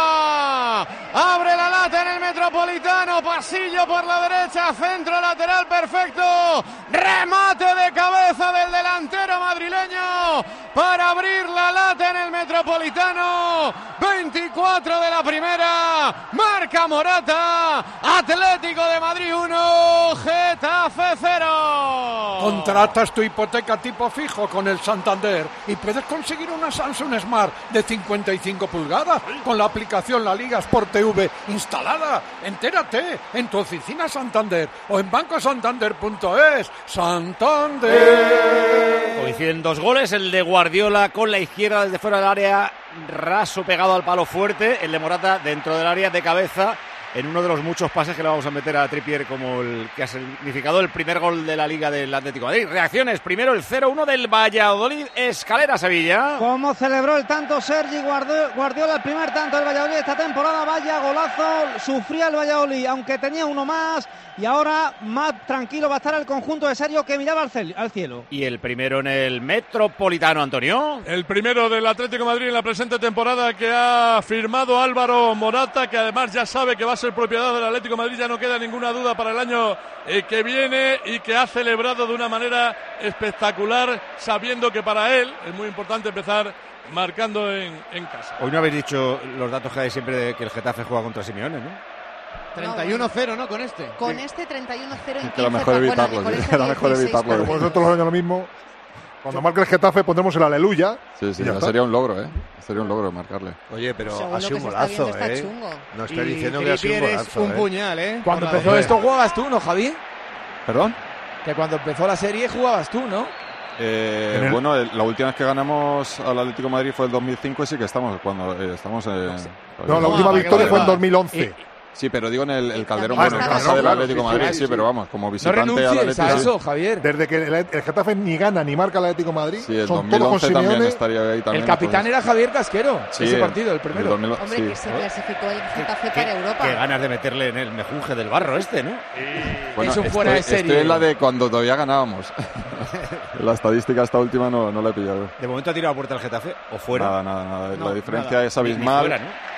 Abre la lata en el Metropolitano, pasillo por la derecha, centro lateral perfecto, remate de cabeza del delantero madrileño para abrir la lata en el Metropolitano. 24 de la primera, marca Morata. Atlético de Madrid 1, Getafe 0. Contratas tu hipoteca tipo fijo con el Santander y puedes conseguir una Samsung Smart de 55 pulgadas con la aplicación La Liga Sport TV instalada. Entérate en tu oficina Santander o en bancosantander.es. Santander. Coinciden dos goles, el de Guardiola con la izquierda desde fuera del área, raso pegado al palo fuerte, el de Morata dentro del área de cabeza, en uno de los muchos pases que le vamos a meter a Trippier como el que ha significado el primer gol de la Liga del Atlético de Madrid. Reacciones, primero el 0-1 del Valladolid, Escalera Sevilla. Cómo celebró el tanto Sergi Guardiola, el primer tanto del Valladolid esta temporada, vaya golazo, sufría el Valladolid, aunque tenía uno más, y ahora más tranquilo va a estar el conjunto de Sergio, que miraba al cielo. Y el primero en el Metropolitano, Antonio. El primero del Atlético de Madrid en la presente temporada, que ha firmado Álvaro Morata, que además ya sabe que va a ser propiedad del Atlético de Madrid, ya no queda ninguna duda para el año que viene, y que ha celebrado de una manera espectacular, sabiendo que para él es muy importante empezar marcando en casa. Hoy no habéis dicho los datos que hay siempre de que el Getafe juega contra Simeone, ¿no? 31-0, ¿no? Con este. Con este 31-0 en 15. Era mejor evitarlo. Era mejor evitarlo. Pero nosotros los años lo mismo. Cuando marque el Getafe pondremos el aleluya. Sí, ya sería un logro, ¿eh? Sería un logro marcarle. Oye, pero según ha sido un golazo, ¿eh? Chungo. No estoy diciendo que ha sido un golazo. Un puñal, ¿eh? Cuando empezó esto jugabas tú, ¿no, Javi? ¿Perdón? Que cuando empezó la serie jugabas tú, ¿no? Bueno, la última vez que ganamos al Atlético de Madrid fue el 2005 y sí que estamos estamos no, la última victoria fue en 2011. Sí, pero digo en el Calderón, bueno, en casa del Atlético de Madrid, sí, pero vamos, como visitante no al Atlético. A eso, Javier. Desde que el Getafe ni gana ni marca el Atlético de Madrid, sí, el son 2011 todos con Simeone. También estaría ahí también. El capitán era Javier Casquero, sí, ese partido, el primero. Hombre, que se clasificó el Getafe para Europa. Qué ganas de meterle en el mejunje del barro este, ¿no? Bueno, eso fuera de serie. Estoy en la de cuando todavía ganábamos. La estadística esta última no la he pillado. ¿De momento ha tirado a puerta el Getafe o fuera? Nada. La diferencia es abismal. Ni fuera, ¿no?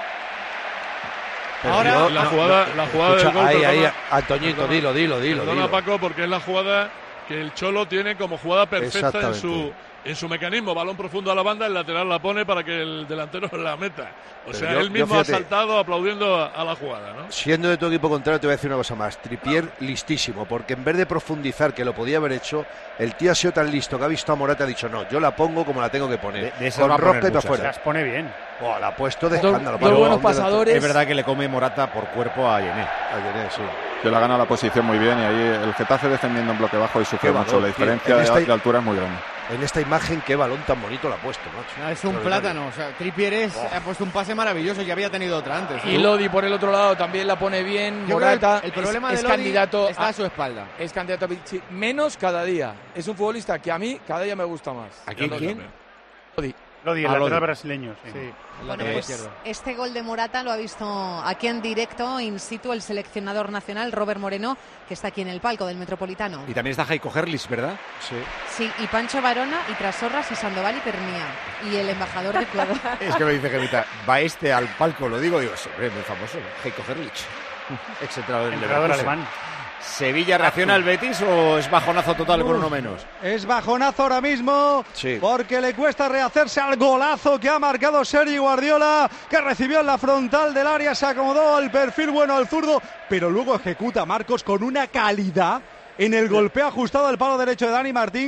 Ahora la jugada del gol. Ahí, Antoñito, dilo. Perdona, Paco, porque es la jugada que el Cholo tiene como jugada perfecta en su mecanismo. Balón profundo a la banda, el lateral la pone para que el delantero la meta. O sea, él mismo ha saltado aplaudiendo a la jugada, ¿no? Siendo de tu equipo contrario, te voy a decir una cosa más. Trippier listísimo, porque en vez de profundizar, que lo podía haber hecho, el tío ha sido tan listo que ha visto a Morata y ha dicho, no, yo la pongo como la tengo que poner. Con rosca y para afuera. Las pone bien. La ha puesto de escándalo. Dos buenos pasadores. Es verdad que le come Morata por cuerpo a Yené. Sí. Que le ha ganado la posición muy bien y ahí el Getafe defendiendo en bloque bajo y sufre mucho. La diferencia de altura es muy grande. En esta imagen, qué balón tan bonito lo ha puesto, macho. No, es un plátano. O sea, Trippier ha puesto un pase maravilloso, ya había tenido otra antes. Y Lodi por el otro lado también la pone bien. Yo Morata el problema es de Lodi candidato está a su espalda. Es candidato a Vichy. Menos cada día. Es un futbolista que a mí cada día me gusta más. ¿A quién? Lodi, el lateral brasileño. Sí. Bueno, pues este gol de Morata lo ha visto aquí en directo, in situ, el seleccionador nacional, Robert Moreno, que está aquí en el palco del Metropolitano. Y también está Heiko Herrlich, ¿verdad? Sí, y Pancho Varona, y Trasorras, y Sandoval, y Pernía. Y el embajador de Ecuador. Es que me dice Gemita, va este al palco, lo digo, hombre, muy famoso, Heiko Herrlich. Entrenador alemán. ¿Sevilla reacciona al Betis o es bajonazo total con uno menos? Es bajonazo ahora mismo, porque le cuesta rehacerse al golazo que ha marcado Sergi Guardiola, que recibió en la frontal del área, se acomodó al perfil bueno al zurdo, pero luego ejecuta Marcos con una calidad en el golpeo ajustado al palo derecho de Dani Martín,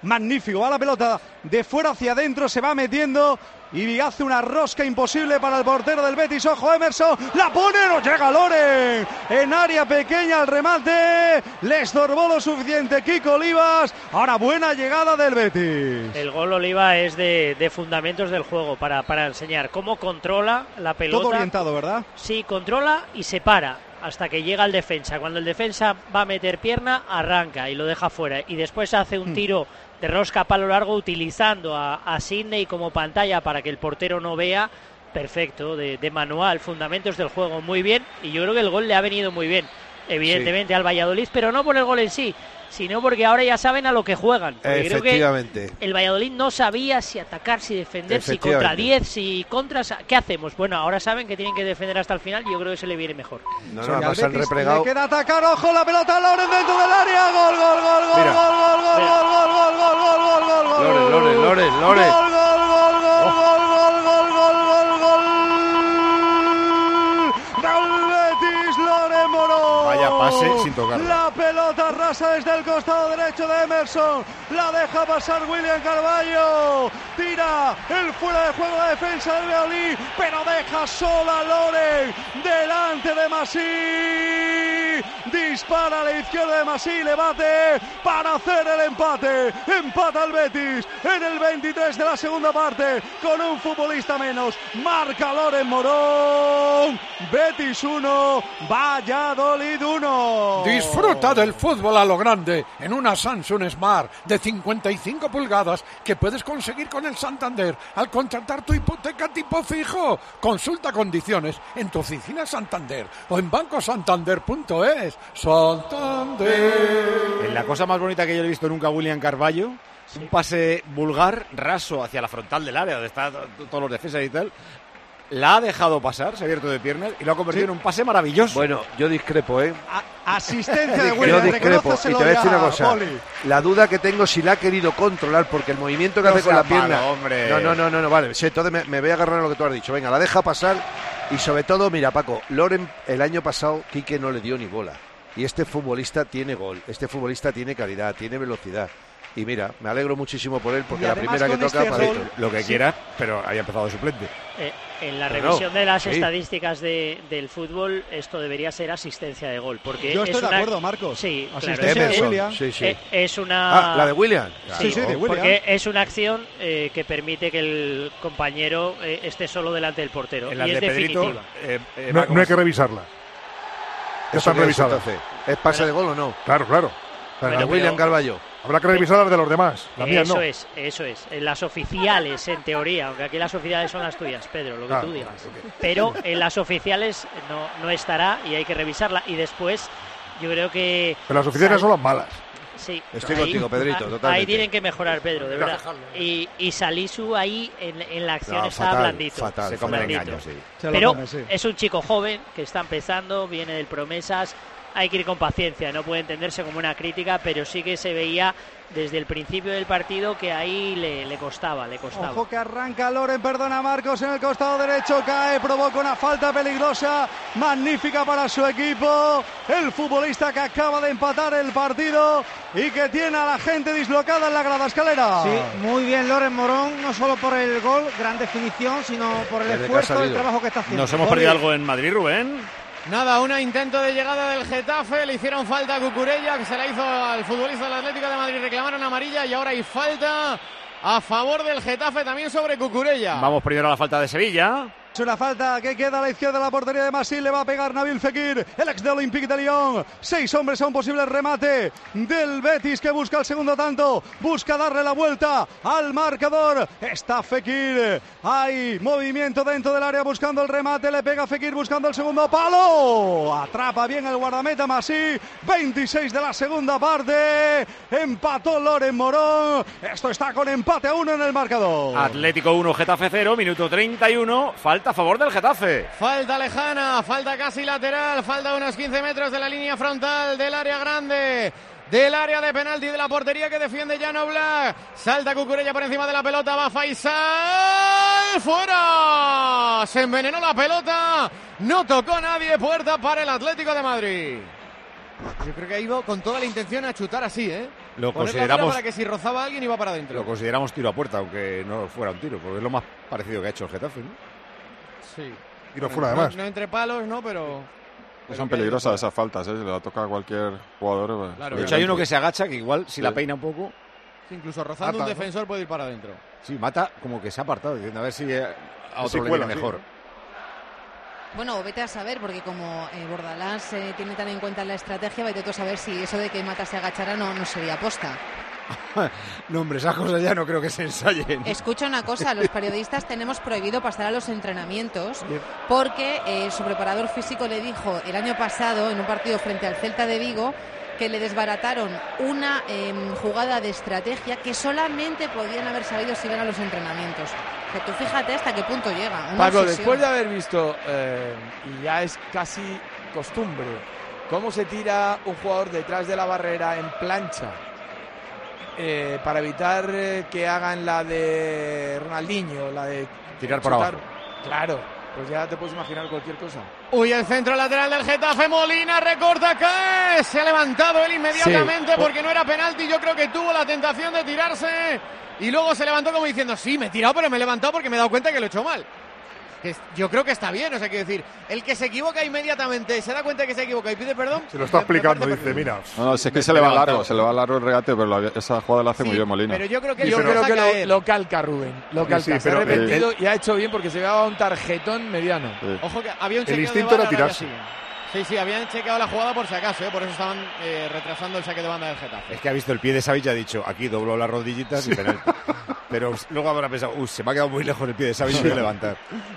magnífico, va la pelota de fuera hacia adentro, se va metiendo y hace una rosca imposible para el portero del Betis. Ojo, Emerson, la pone, no llega Loren, en área pequeña el remate, le estorbó lo suficiente Kiko Olivas. Ahora buena llegada del Betis. El gol, Oliva, es de fundamentos del juego para enseñar cómo controla la pelota. Todo orientado, ¿verdad? Sí, controla y se para hasta que llega el defensa. Cuando el defensa va a meter pierna, arranca y lo deja fuera, y después hace un tiro de rosca a palo largo utilizando a Sidney como pantalla para que el portero no vea. Perfecto, de manual, fundamentos del juego, muy bien, y yo creo que el gol le ha venido muy bien, evidentemente, al Valladolid, pero no por el gol en sí, sino porque ahora ya saben a lo que juegan. Efectivamente. Creo que el Valladolid no sabía si atacar, si defender, si contra 10, si contra... ¿Qué hacemos? Bueno, ahora saben que tienen que defender hasta el final y yo creo que se le viene mejor. No, además han replegado. Le queda atacar, ojo, la pelota, Loren dentro del área, gol, gol, gol, gol, gol, gol, gol, gol, gol, gol, gol, gol, gol, gol, Loren. Gol, gol, gol, gol, gol, gol, gol, gol, gol. Del Betis, Loren Morón. Vaya pase sin tocar. La pelota rasa desde el costado derecho de Emerson. La deja pasar William Carballo. Tira el fuera de juego de defensa del Valladolid, pero deja sola a Loren delante de Masí. Dispara a la izquierda de Masí, le bate para hacer el empate. Empata el Betis en el 23 de la segunda parte con un futbolista menos. Marca Loren Morón. Betis 1, Valladolid 1. Disfruta del fútbol a lo grande en una Samsung Smart de 55 pulgadas que puedes conseguir con el Santander al contratar tu hipoteca tipo fijo. Consulta condiciones en tu oficina Santander o en bancosantander.es. Santander. En la cosa más bonita que yo he visto nunca, William Carballo, un pase vulgar, raso hacia la frontal del área donde están todos los defensas y tal. La ha dejado pasar, se ha abierto de piernas y lo ha convertido en un pase maravilloso. Bueno, yo discrepo, Asistencia de William. Yo discrepo, y te voy a decir una cosa. La duda que tengo si la ha querido controlar, porque el movimiento que hace con la pierna... Hombre. No, vale. Sí, entonces me voy a agarrar a lo que tú has dicho. Venga, la deja pasar y sobre todo, mira, Paco, Loren el año pasado, Quique no le dio ni bola. Y este futbolista tiene gol, este futbolista tiene calidad, tiene velocidad. Y mira, me alegro muchísimo por él, porque la primera que toca... Lo que quiera, pero haya empezado de suplente. En la revisión de las estadísticas del fútbol, esto debería ser asistencia de gol. Porque yo estoy de acuerdo, Marcos. Sí, asistencia de William. Es una... ¿la de William? Sí, de William. Porque es una acción que permite que el compañero esté solo delante del portero. Y es definitiva. No hay que revisarla. Ya están revisadas. ¿Es pase de gol o no? Claro. Bueno, William Carballo. Habrá que revisar las de los demás. Las mías no. Eso es. En las oficiales, en teoría, aunque aquí las oficiales son las tuyas, Pedro, lo que tú digas. Pero en las oficiales no estará y hay que revisarla. Y después, yo creo que... Pero las oficiales son las malas. Sí. Estoy contigo, Pedrito, totalmente. Ahí tienen que mejorar, Pedro, de verdad. Y Salisu ahí en la acción está blandito. Se come el engaño, sí. Pero es un chico joven que está empezando, viene del Promesas. Hay que ir con paciencia, no puede entenderse como una crítica, pero sí que se veía desde el principio del partido que ahí le costaba. Ojo que arranca Loren, perdona Marcos, en el costado derecho cae, provoca una falta peligrosa, magnífica para su equipo, el futbolista que acaba de empatar el partido y que tiene a la gente dislocada en la grada escalera. Sí, muy bien Loren Morón, no solo por el gol, gran definición, sino por el esfuerzo, el trabajo que está haciendo. ¿Nos hemos perdido algo en Madrid, Rubén? Nada, un intento de llegada del Getafe, le hicieron falta a Cucurella, que se la hizo al futbolista del Atlético de Madrid, reclamaron amarilla y ahora hay falta a favor del Getafe también sobre Cucurella. Vamos primero a la falta de Sevilla. Es una falta que queda a la izquierda de la portería de Masí, le va a pegar Nabil Fekir, el ex de Olympique de Lyon. 6 hombres a un posible remate del Betis que busca el segundo tanto, busca darle la vuelta al marcador. Está Fekir, hay movimiento dentro del área buscando el remate, le pega Fekir buscando el segundo palo. Atrapa bien el guardameta Masí, 26 de la segunda parte, empató Loren Morón. Esto está con empate a 1 en el marcador. Atlético 1, Getafe 0, minuto 31, falta a favor del Getafe. Falta lejana, falta casi lateral, falta unos 15 metros de la línea frontal del área grande, del área de penalti de la portería que defiende Jan Oblak. Salta Cucurella por encima de la pelota, va Faisal, fuera. Se envenenó la pelota, no tocó nadie, puerta para el Atlético de Madrid. Yo creo que ha ido con toda la intención a chutar así, Lo Poner la consideramos bola para que si rozaba a alguien iba para adentro. Lo consideramos tiro a puerta, aunque no fuera un tiro, porque es lo más parecido que ha hecho el Getafe, ¿no? Sí. Tiro fuera, además. No entre palos, ¿no? Pero son peligrosas esas faltas, ¿eh? Si la toca a cualquier jugador. Claro, de hecho, hay uno que se agacha, que igual, si la peina un poco... Sí, incluso rozando un defensor puede ir para adentro. Sí, Mata como que se ha apartado, diciendo a ver si a otro le cuela, viene mejor. Bueno, vete a saber, porque como Bordalás tiene tan en cuenta la estrategia, vete tú a saber si eso de que Mata se agachara no sería aposta. No, hombre, esas cosas ya no creo que se ensayen. Escucha una cosa, los periodistas tenemos prohibido pasar a los entrenamientos porque su preparador físico le dijo el año pasado en un partido frente al Celta de Vigo que le desbarataron una jugada de estrategia que solamente podían haber sabido si iban a los entrenamientos. O sea, tú fíjate hasta qué punto llega. Una Paco, obsesión. después de haber visto, y ya es casi costumbre, cómo se tira un jugador detrás de la barrera en plancha para evitar que hagan la de Ronaldinho, la de tirar por chutar. abajo. Claro, pues ya te puedes imaginar cualquier cosa. Uy, el centro lateral del Getafe, Molina recorta, cae, se ha levantado él inmediatamente porque no era penalti, yo creo que tuvo la tentación de tirarse y luego se levantó como diciendo, sí, me he tirado, pero me he levantado porque me he dado cuenta que lo he hecho mal. Yo creo que está bien, o sea, quiero decir, el que se equivoca inmediatamente, se da cuenta que se equivoca y pide perdón. Se lo está explicando, dice, mira. No, es que se le va largo el regate, pero esa jugada la hace muy bien Molina. Pero yo creo que lo calca Rubén, lo calca, se ha arrepentido y ha hecho bien porque se llevaba un tarjetón mediano. Sí. Ojo que había un chequeo el instinto de era tirarse. Sí, habían chequeado la jugada por si acaso, por eso estaban retrasando el saque de banda del Getafe. Es que ha visto el pie de Savic y ha dicho, aquí dobló las rodillitas y penalti. Pero luego habrá pensado, se me ha quedado muy lejos el pie de Savic y voy a levantar.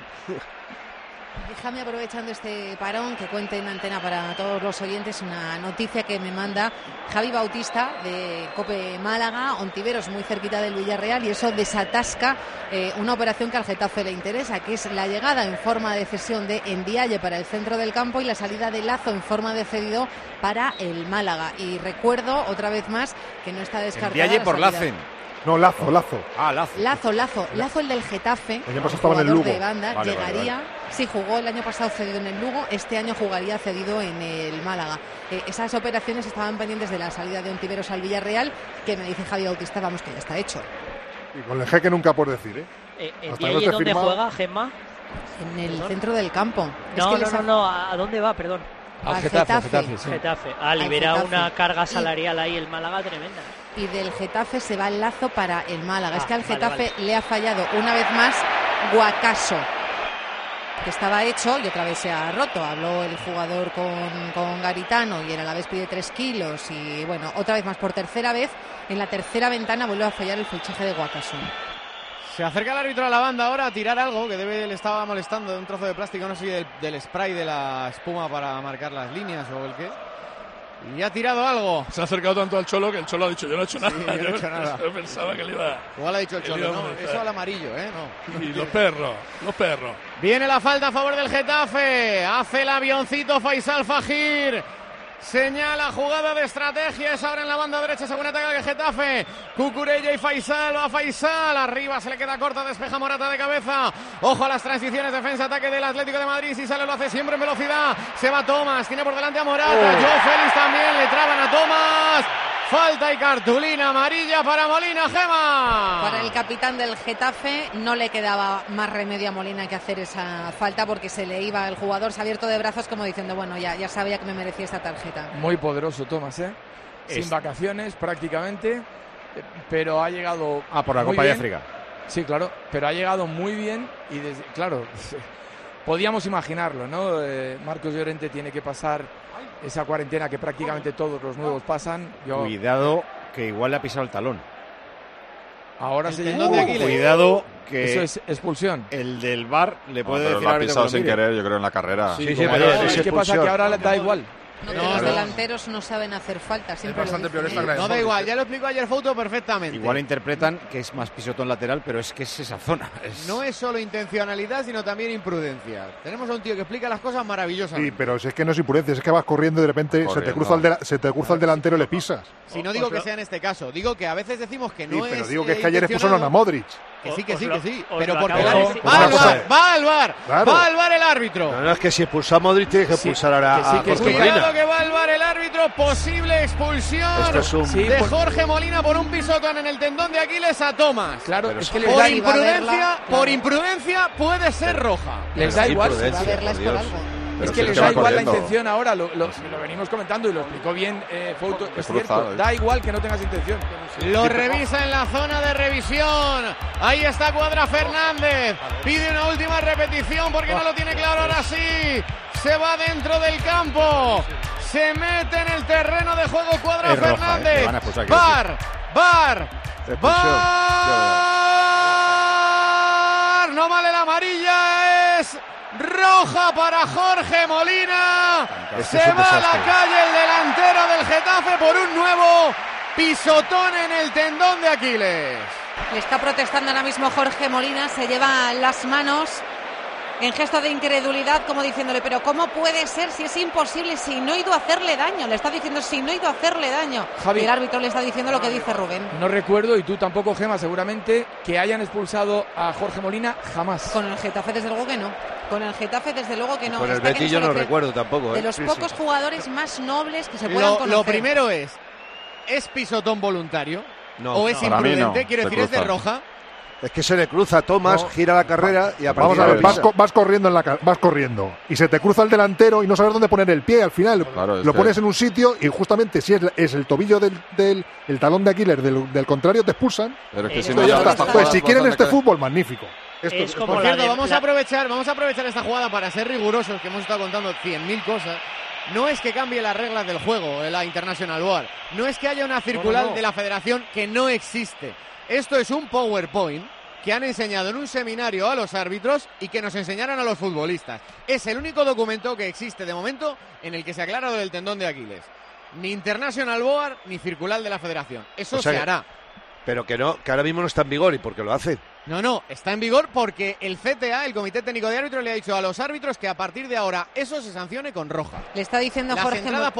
Déjame, aprovechando este parón, que cuente en antena para todos los oyentes una noticia que me manda Javi Bautista de COPE Málaga. Ontiveros muy cerquita del Villarreal y eso desatasca una operación que al Getafe le interesa, que es la llegada en forma de cesión de Ndiaye para el centro del campo y la salida de Lazo en forma de cedido para el Málaga. Y recuerdo otra vez más que no está descartada Ndiaye por la salida. Lacen. No, Lazo. Ah, Lazo. Lazo, el del Getafe. El año pasado estaba en el Lugo. De banda, Vale, llegaría. vale. Sí, jugó el año pasado cedido en el Lugo. Este año jugaría cedido en el Málaga. Esas operaciones estaban pendientes de la salida de Ontiveros al Villarreal, que me dice Javi Bautista, vamos, que ya está hecho. Y con el jeque nunca puedes decir, ¿Y dónde juega, Gemma? En el centro del campo. No, ¿a dónde va? Perdón. Al Getafe. Getafe. Libera una carga salarial ahí el Málaga tremenda. Y del Getafe se va el Lazo para el Málaga. Es que al Getafe vale. le ha fallado una vez más Guacaso, que estaba hecho y otra vez se ha roto. Habló el jugador con Garitano y el Alavés pide 3 kilos y bueno, otra vez más por tercera vez. En la tercera ventana vuelve a fallar el fichaje de Guacaso. Se acerca el árbitro a la banda ahora a tirar algo que le estaba molestando de un trozo de plástico, no sé si del spray de la espuma para marcar las líneas o el qué. Y ha tirado algo. Se ha acercado tanto al Cholo que el Cholo ha dicho, yo no he hecho nada. Sí, yo no he hecho nada. Yo pensaba que le iba... Igual ha dicho el Cholo, ¿no? molestar. Eso al amarillo, No. Y los perros. Viene la falta a favor del Getafe. Hace el avioncito Faisal Fajir. Señala jugada de estrategia. Es ahora en la banda derecha según ataca el Getafe. Cucurella y Faisal. Va Faisal. Arriba se le queda corta. Despeja Morata de cabeza. Ojo a las transiciones. Defensa-ataque del Atlético de Madrid. Si sale lo hace siempre en velocidad. Se va Tomás. Tiene por delante a Morata. Joe Félix también. Le traban a Tomás. Falta y cartulina amarilla para Molina, Gema. Para el capitán del Getafe no le quedaba más remedio a Molina que hacer esa falta porque se le iba el jugador, se ha abierto de brazos como diciendo, bueno, ya sabía que me merecía esta tarjeta. Muy poderoso Tomás, sin vacaciones prácticamente, pero ha llegado por la muy Copa bien. de África. Sí, claro, pero ha llegado muy bien y claro, podíamos imaginarlo, ¿no? Marcos Llorente tiene que pasar esa cuarentena que prácticamente todos los nuevos pasan. Cuidado, que igual le ha pisado el talón. Ahora se cuidado, que eso es expulsión. El del VAR le puede decir lo ha pisado sin querer, yo creo, en la carrera. Sí, pero ¿qué pasa? Que ahora le da igual. Los delanteros no saben hacer falta, siempre es bastante peor esta. No da igual, ya lo explicó ayer Fouto perfectamente. Igual interpretan que es más pisotón lateral, pero es que es esa zona. No es solo intencionalidad, sino también imprudencia. Tenemos a un tío que explica las cosas maravillosamente. Sí, pero es que no es imprudencia, es que vas corriendo y de repente se te cruza el delantero y le pisas. Si no digo que sea en este caso, digo que a veces decimos que no es. Pero digo que es que ayer expulsaron a Modric. Que sí. os Pero lo porque acabo de decir. va al bar el árbitro. No, es que si expulsa a Modric tiene que expulsar ahora a Jorge Molina. Cuidado que va al bar el árbitro. Posible expulsión de Jorge Molina por un pisotón en el tendón de Aquiles a Tomás. Claro, es que por imprudencia puede ser roja. Les da igual. Pero es que les da igual la intención ahora, lo venimos comentando y lo explicó bien Fouto. Es cierto, da igual que no tengas intención. Lo revisa en la zona de revisión. Ahí está Cuadra Fernández. Pide una última repetición porque no lo tiene claro. Ahora sí. Se va dentro del campo. Se mete en el terreno de juego Cuadra Fernández. ¡Var! No vale la amarilla. Es roja para Jorge Molina. Se va a la calle el delantero del Getafe por un nuevo pisotón en el tendón de Aquiles. Le está protestando ahora mismo Jorge Molina, se lleva las manos en gesto de incredulidad, como diciéndole, pero ¿cómo puede ser si es imposible, si no he ido a hacerle daño? Le está diciendo, si no he ido a hacerle daño. Javi, y el árbitro le está diciendo lo que dice Rubén. No recuerdo, y tú tampoco, Gema, seguramente, que hayan expulsado a Jorge Molina jamás. Con el Getafe desde luego que no. Con el Getafe desde luego que no. Con el Betis yo no recuerdo tampoco. De los pocos jugadores más nobles que se puedan conocer. Lo primero ¿es pisotón voluntario? No, ¿O es imprudente? Quiero decir, ¿es de roja? Es que se le cruza a Tomás, gira la carrera y vamos a ver, vas corriendo y se te cruza el delantero y no sabes dónde poner el pie al final. Claro, lo pones en un sitio y justamente si es el tobillo del talón de Aquiles del contrario te expulsan. Pero es que si quieren este fútbol, magnífico. Por cierto, vamos a aprovechar esta jugada para ser rigurosos, que hemos estado contando 100.000 cosas. No es que cambie las reglas del juego, la International Board. No es que haya una circular de la federación que no existe. Esto es un PowerPoint que han enseñado en un seminario a los árbitros y que nos enseñaron a los futbolistas. Es el único documento que existe de momento en el que se aclara lo del tendón de Aquiles. Ni International Board ni circular de la federación. Eso se hará. Pero que ahora mismo no está en vigor. ¿Y por qué lo hace? No, está en vigor porque el CTA, el Comité Técnico de Árbitros, le ha dicho a los árbitros que a partir de ahora eso se sancione con roja. Le está diciendo Jorge.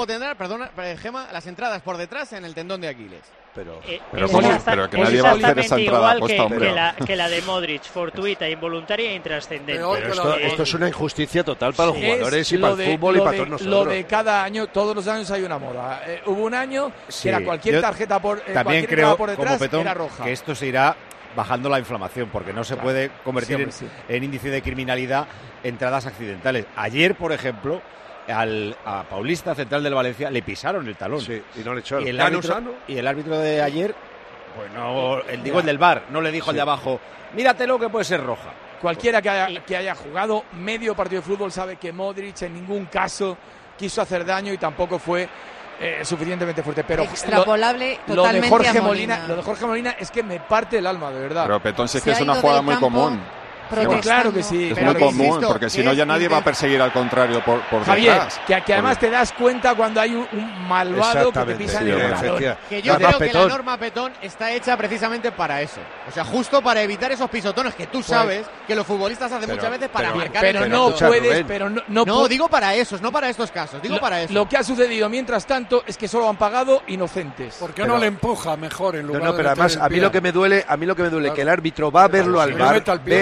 Las entradas por detrás en el tendón de Aquiles. Pero que nadie va a hacer esa entrada igual que la de Modric, fortuita, involuntaria e intrascendente. Pero esto es una injusticia total para los jugadores y para el fútbol y para todos nosotros. Lo de cada año, todos los años hay una moda. Hubo un año que era cualquier tarjeta por también creo, por detrás como Petón, era roja. Que esto se irá bajando la inflamación, porque no se puede convertir en índice de criminalidad entradas accidentales. Ayer, por ejemplo, a Paulista, central del Valencia, le pisaron el talón. Sí, y no le echaron. Y el árbitro de ayer, pues no, el del VAR, no le dijo al de abajo, míratelo que puede ser roja. Cualquiera que haya jugado medio partido de fútbol sabe que Modric en ningún caso quiso hacer daño y tampoco fue suficientemente fuerte, pero extrapolable lo de Jorge Molina. Lo de Jorge Molina es que me parte el alma, de verdad. Pero Petón, si es que es una jugada muy común. Claro que sí. Es muy común, porque si no ya nadie va a perseguir al contrario por Javier, detrás. Que además te das cuenta cuando hay un malvado que te pisa en el balón. Que yo creo que la norma Petón está hecha precisamente para eso. O sea, justo para evitar esos pisotones que tú sabes que los futbolistas hacen muchas veces para marcar. Pero no puedes, pero no digo para esos, no para estos casos, digo para eso. Lo que ha sucedido mientras tanto es que solo han pagado inocentes. ¿Por qué no le empuja mejor en lugar de pero además a mí lo que me duele que el árbitro va a verlo al VAR,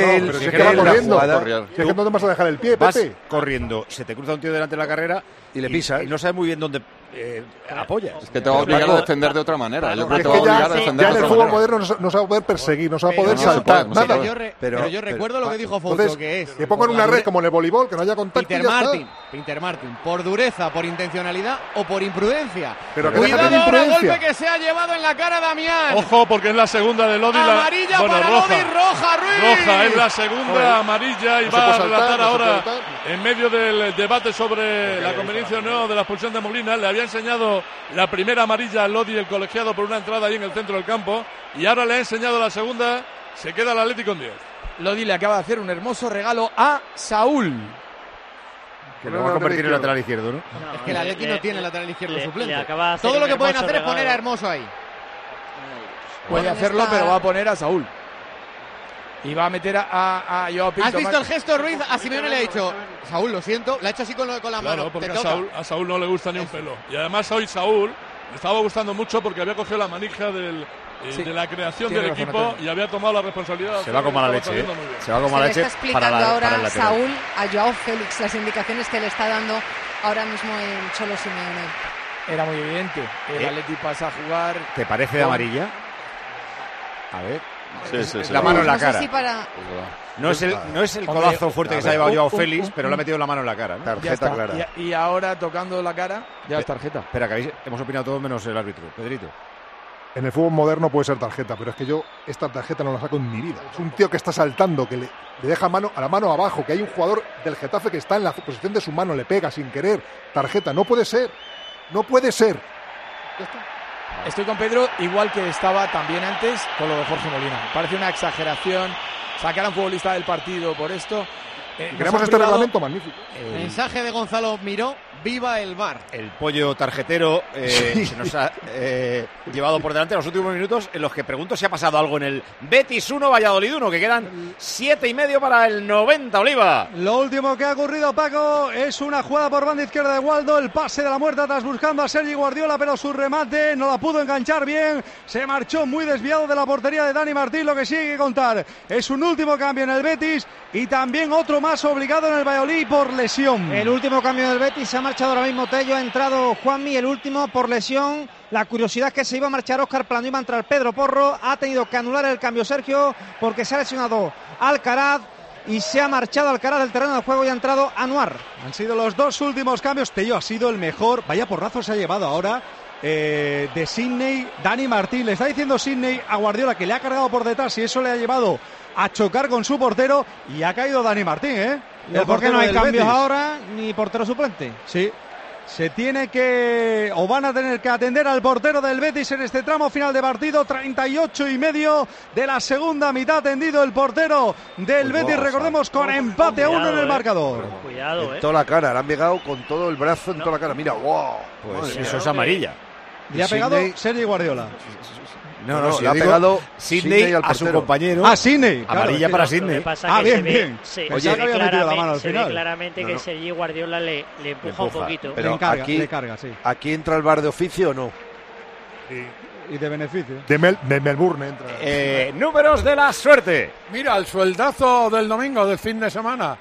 es que no te vas a dejar el pie, vas Pepe. corriendo, se te cruza un tío delante de la carrera y le pisa y no sabes muy bien dónde apoyas. Es que te va a obligar a defender de otra manera. Yo creo que te va a obligar a defender ya de en el otra fútbol manera. moderno no se va a poder perseguir, no se va a poder saltar, nada. Pero yo recuerdo lo que dijo Fouto, que es que pongan una red como en el voleibol, que no haya contacto. Peter Martin, por dureza, por intencionalidad o por imprudencia. Pero cuidado ahora, golpe que se ha llevado en la cara Damián. Ojo, porque es la segunda de Lodi. Amarilla para Lodi, roja, Ruiz. Roja, es la segunda amarilla y va a relatar ahora en medio del debate sobre la conveniencia o no de la expulsión de Molina. Le había enseñado la primera amarilla a Lodi, el colegiado, por una entrada ahí en el centro del campo, y ahora le ha enseñado la segunda. Se queda el Atlético con 10. Lodi le acaba de hacer un hermoso regalo a Saúl, que lo va a convertir en lateral izquierdo, ¿no? Es que el Atlético no tiene lateral izquierdo suplente. Todo lo que pueden hacer es poner a Hermoso ahí. Puede hacerlo, pero va a poner a Saúl. Y va a meter a Joao Pinto. ¿Has visto el gesto, Ruiz? A Simeone le ha dicho, Saúl, lo siento, le ha hecho así con la mano. Claro, porque a Saúl no le gusta ni un pelo. Y además hoy Saúl me estaba gustando mucho porque había cogido la manija del de la creación Tiene del razón, equipo Antonio. y había tomado la responsabilidad. Se va con mala leche, ¿eh? Se va con mala leche Le está explicando para el ahora lateral. Saúl a Joao Félix las indicaciones que le está dando ahora mismo en Cholo Simeone. Era muy evidente. El Atleti pasa a jugar. ¿Te parece de con- amarilla? A ver. Sí. La mano en la No sé cara. si para... No es el Hombre, codazo fuerte que se ha llevado Joao Félix, pero le ha un- metido la mano en la cara, ¿no? Ya Tarjeta está. clara. Y ahora tocando la cara, ya es tarjeta. Espera, que hemos opinado todos menos el árbitro. Pedrito. En el fútbol moderno puede ser tarjeta, pero es que yo esta tarjeta no la saco en mi vida. Es un tío que está saltando, que le deja la mano abajo, que hay un jugador del Getafe que está en la posición de su mano, le pega sin querer. Tarjeta, no puede ser. No puede ser. Ya está. Estoy con Pedro, igual que estaba también antes con lo de Jorge Molina. Parece una exageración sacar a un futbolista del partido por esto. Queremos este reglamento magnífico. Mensaje de Gonzalo Miró, viva el VAR. El pollo tarjetero se nos ha llevado por delante los últimos minutos en los que pregunto si ha pasado algo en el Betis 1, Valladolid 1, que quedan 7:30 para el 90, Oliva. Lo último que ha ocurrido, Paco, es una jugada por banda izquierda de Waldo, el pase de la muerte atrás buscando a Sergi Guardiola, pero su remate no la pudo enganchar bien, se marchó muy desviado de la portería de Dani Martín. Lo que sí hay que contar es un último cambio en el Betis y también otro más obligado en el Valladolid por lesión. El último cambio del Betis, se ha marchado ahora mismo Tello, ha entrado Juanmi, el último por lesión. La curiosidad es que se iba a marchar Óscar Plano, iba a entrar Pedro Porro, ha tenido que anular el cambio Sergio porque se ha lesionado Alcaraz y se ha marchado Alcaraz del terreno de juego y ha entrado Anuar. Han sido los dos últimos cambios. Tello ha sido el mejor, vaya porrazo se ha llevado ahora de Sidney. Dani Martín, le está diciendo Sidney a Guardiola que le ha cargado por detrás y eso le ha llevado a chocar con su portero y ha caído Dani Martín, ¿eh? ¿Por qué no hay del cambios Betis. ahora ni portero suplente? Sí, se tiene que, o van a tener que atender al portero del Betis en este tramo final de partido. 38:30 de la segunda mitad, atendido el portero del Betis, recordemos, con empate a 1 en el marcador. Cuidado, En toda la cara, le han pegado con todo el brazo en toda la cara. Mira, wow. Pues eso es amarilla. Le ha pegado Sergi Guardiola. No, le ha pegado Sidney al a su portero. compañero. Ah, Sidney. Claro, Amarilla para Sidney. Bien. Se Pensaba que había metido la mano al ve final. claramente que Sergi Guardiola le empuja un poquito. Pero le carga, sí. ¿Aquí entra el VAR de oficio o no? Y de beneficio. De Melbourne entra. Números de la suerte. Mira, el sueldazo del domingo, del fin de semana.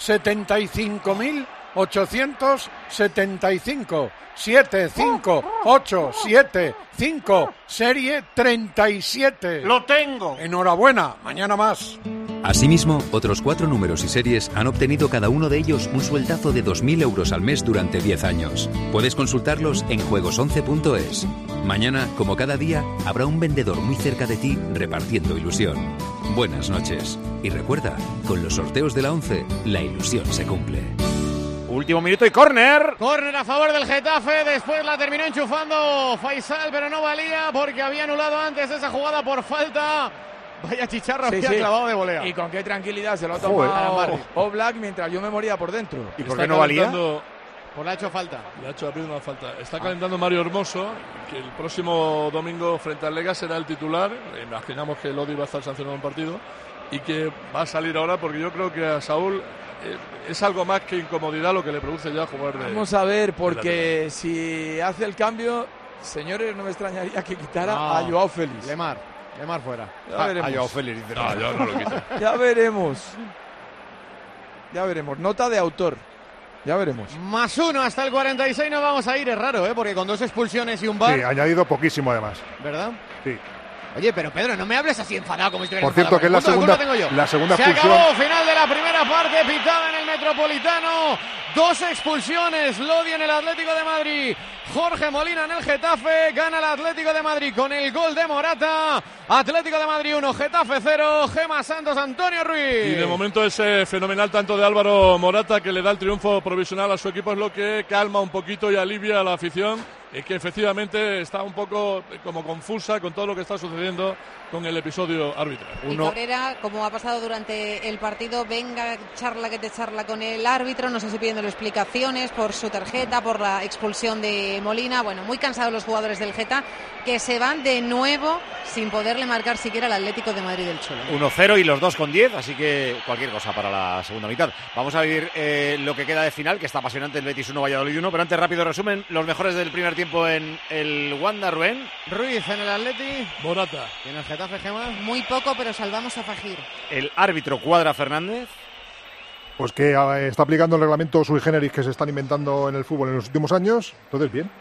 75.875. 7, 5, 8, 7, 5, serie 37. ¡Lo tengo! Enhorabuena, mañana más. Asimismo, otros 4 números y series han obtenido cada uno de ellos un sueldazo de 2.000 euros al mes durante 10 años. Puedes consultarlos en juegos11.es. Mañana, como cada día, habrá un vendedor muy cerca de ti repartiendo ilusión. Buenas noches. Y recuerda, con los sorteos de la 11, la ilusión se cumple. Último minuto y córner. Córner a favor del Getafe, después la terminó enchufando Faisal, pero no valía porque había anulado antes esa jugada por falta. Vaya chicharra había clavado de volea. Y con qué tranquilidad se lo ha tomado Oblak mientras yo me moría por dentro. ¿Y por qué no valía? Pues le ha hecho falta. Le ha hecho una falta. Está calentando Mario Hermoso, que el próximo domingo frente al Lega será el titular. Imaginamos que Lodi va a estar sancionado en un partido y que va a salir ahora porque yo creo que a Saúl es algo más que incomodidad lo que le produce ya jugar de... Vamos a ver, porque si hace el cambio, señores, no me extrañaría que quitara a Joao Félix. Lemar fuera. Ya veremos. A Joao Félix, dice. No, yo no lo quito. Ya veremos. Ya veremos. Nota de autor. Ya veremos. +1 hasta el 46 no vamos a ir, es raro, porque con 2 expulsiones y un VAR. Sí, añadido poquísimo además. ¿Verdad? Sí. Oye, pero Pedro, no me hables así enfadado como si estuviera Por cierto, que es la segunda Se expulsión. acabó, final de la primera parte, pitada en el Metropolitano. 2 expulsiones, Lodi en el Atlético de Madrid, Jorge Molina en el Getafe. Gana el Atlético de Madrid con el gol de Morata. Atlético de Madrid 1, Getafe 0, Gema Santos, Antonio Ruiz. Y de momento ese fenomenal tanto de Álvaro Morata, que le da el triunfo provisional a su equipo, es lo que calma un poquito y alivia a la afición, y que efectivamente está un poco como confusa con todo lo que está sucediendo con el episodio arbitral. Y Cabrera, como ha pasado durante el partido, venga, charla que te charla con el árbitro, no sé si pidiéndole explicaciones por su tarjeta, por la expulsión de Molina. Bueno, muy cansados los jugadores del Geta, que se van de nuevo sin poderle marcar siquiera al Atlético de Madrid del Cholo. 1-0 y los dos con 10, así que cualquier cosa para la segunda mitad. Vamos a vivir lo que queda de final, que está apasionante, el Betis 1, Valladolid 1, pero antes rápido resumen, los mejores del primer tiempo en el Wanda, Rubén. Ruiz en el Atleti. Morata. Y en el Getafe, Gemma. Muy poco, pero salvamos a Fajir. El árbitro Cuadra Fernández. Pues que está aplicando el reglamento sui generis que se están inventando en el fútbol en los últimos años, entonces bien.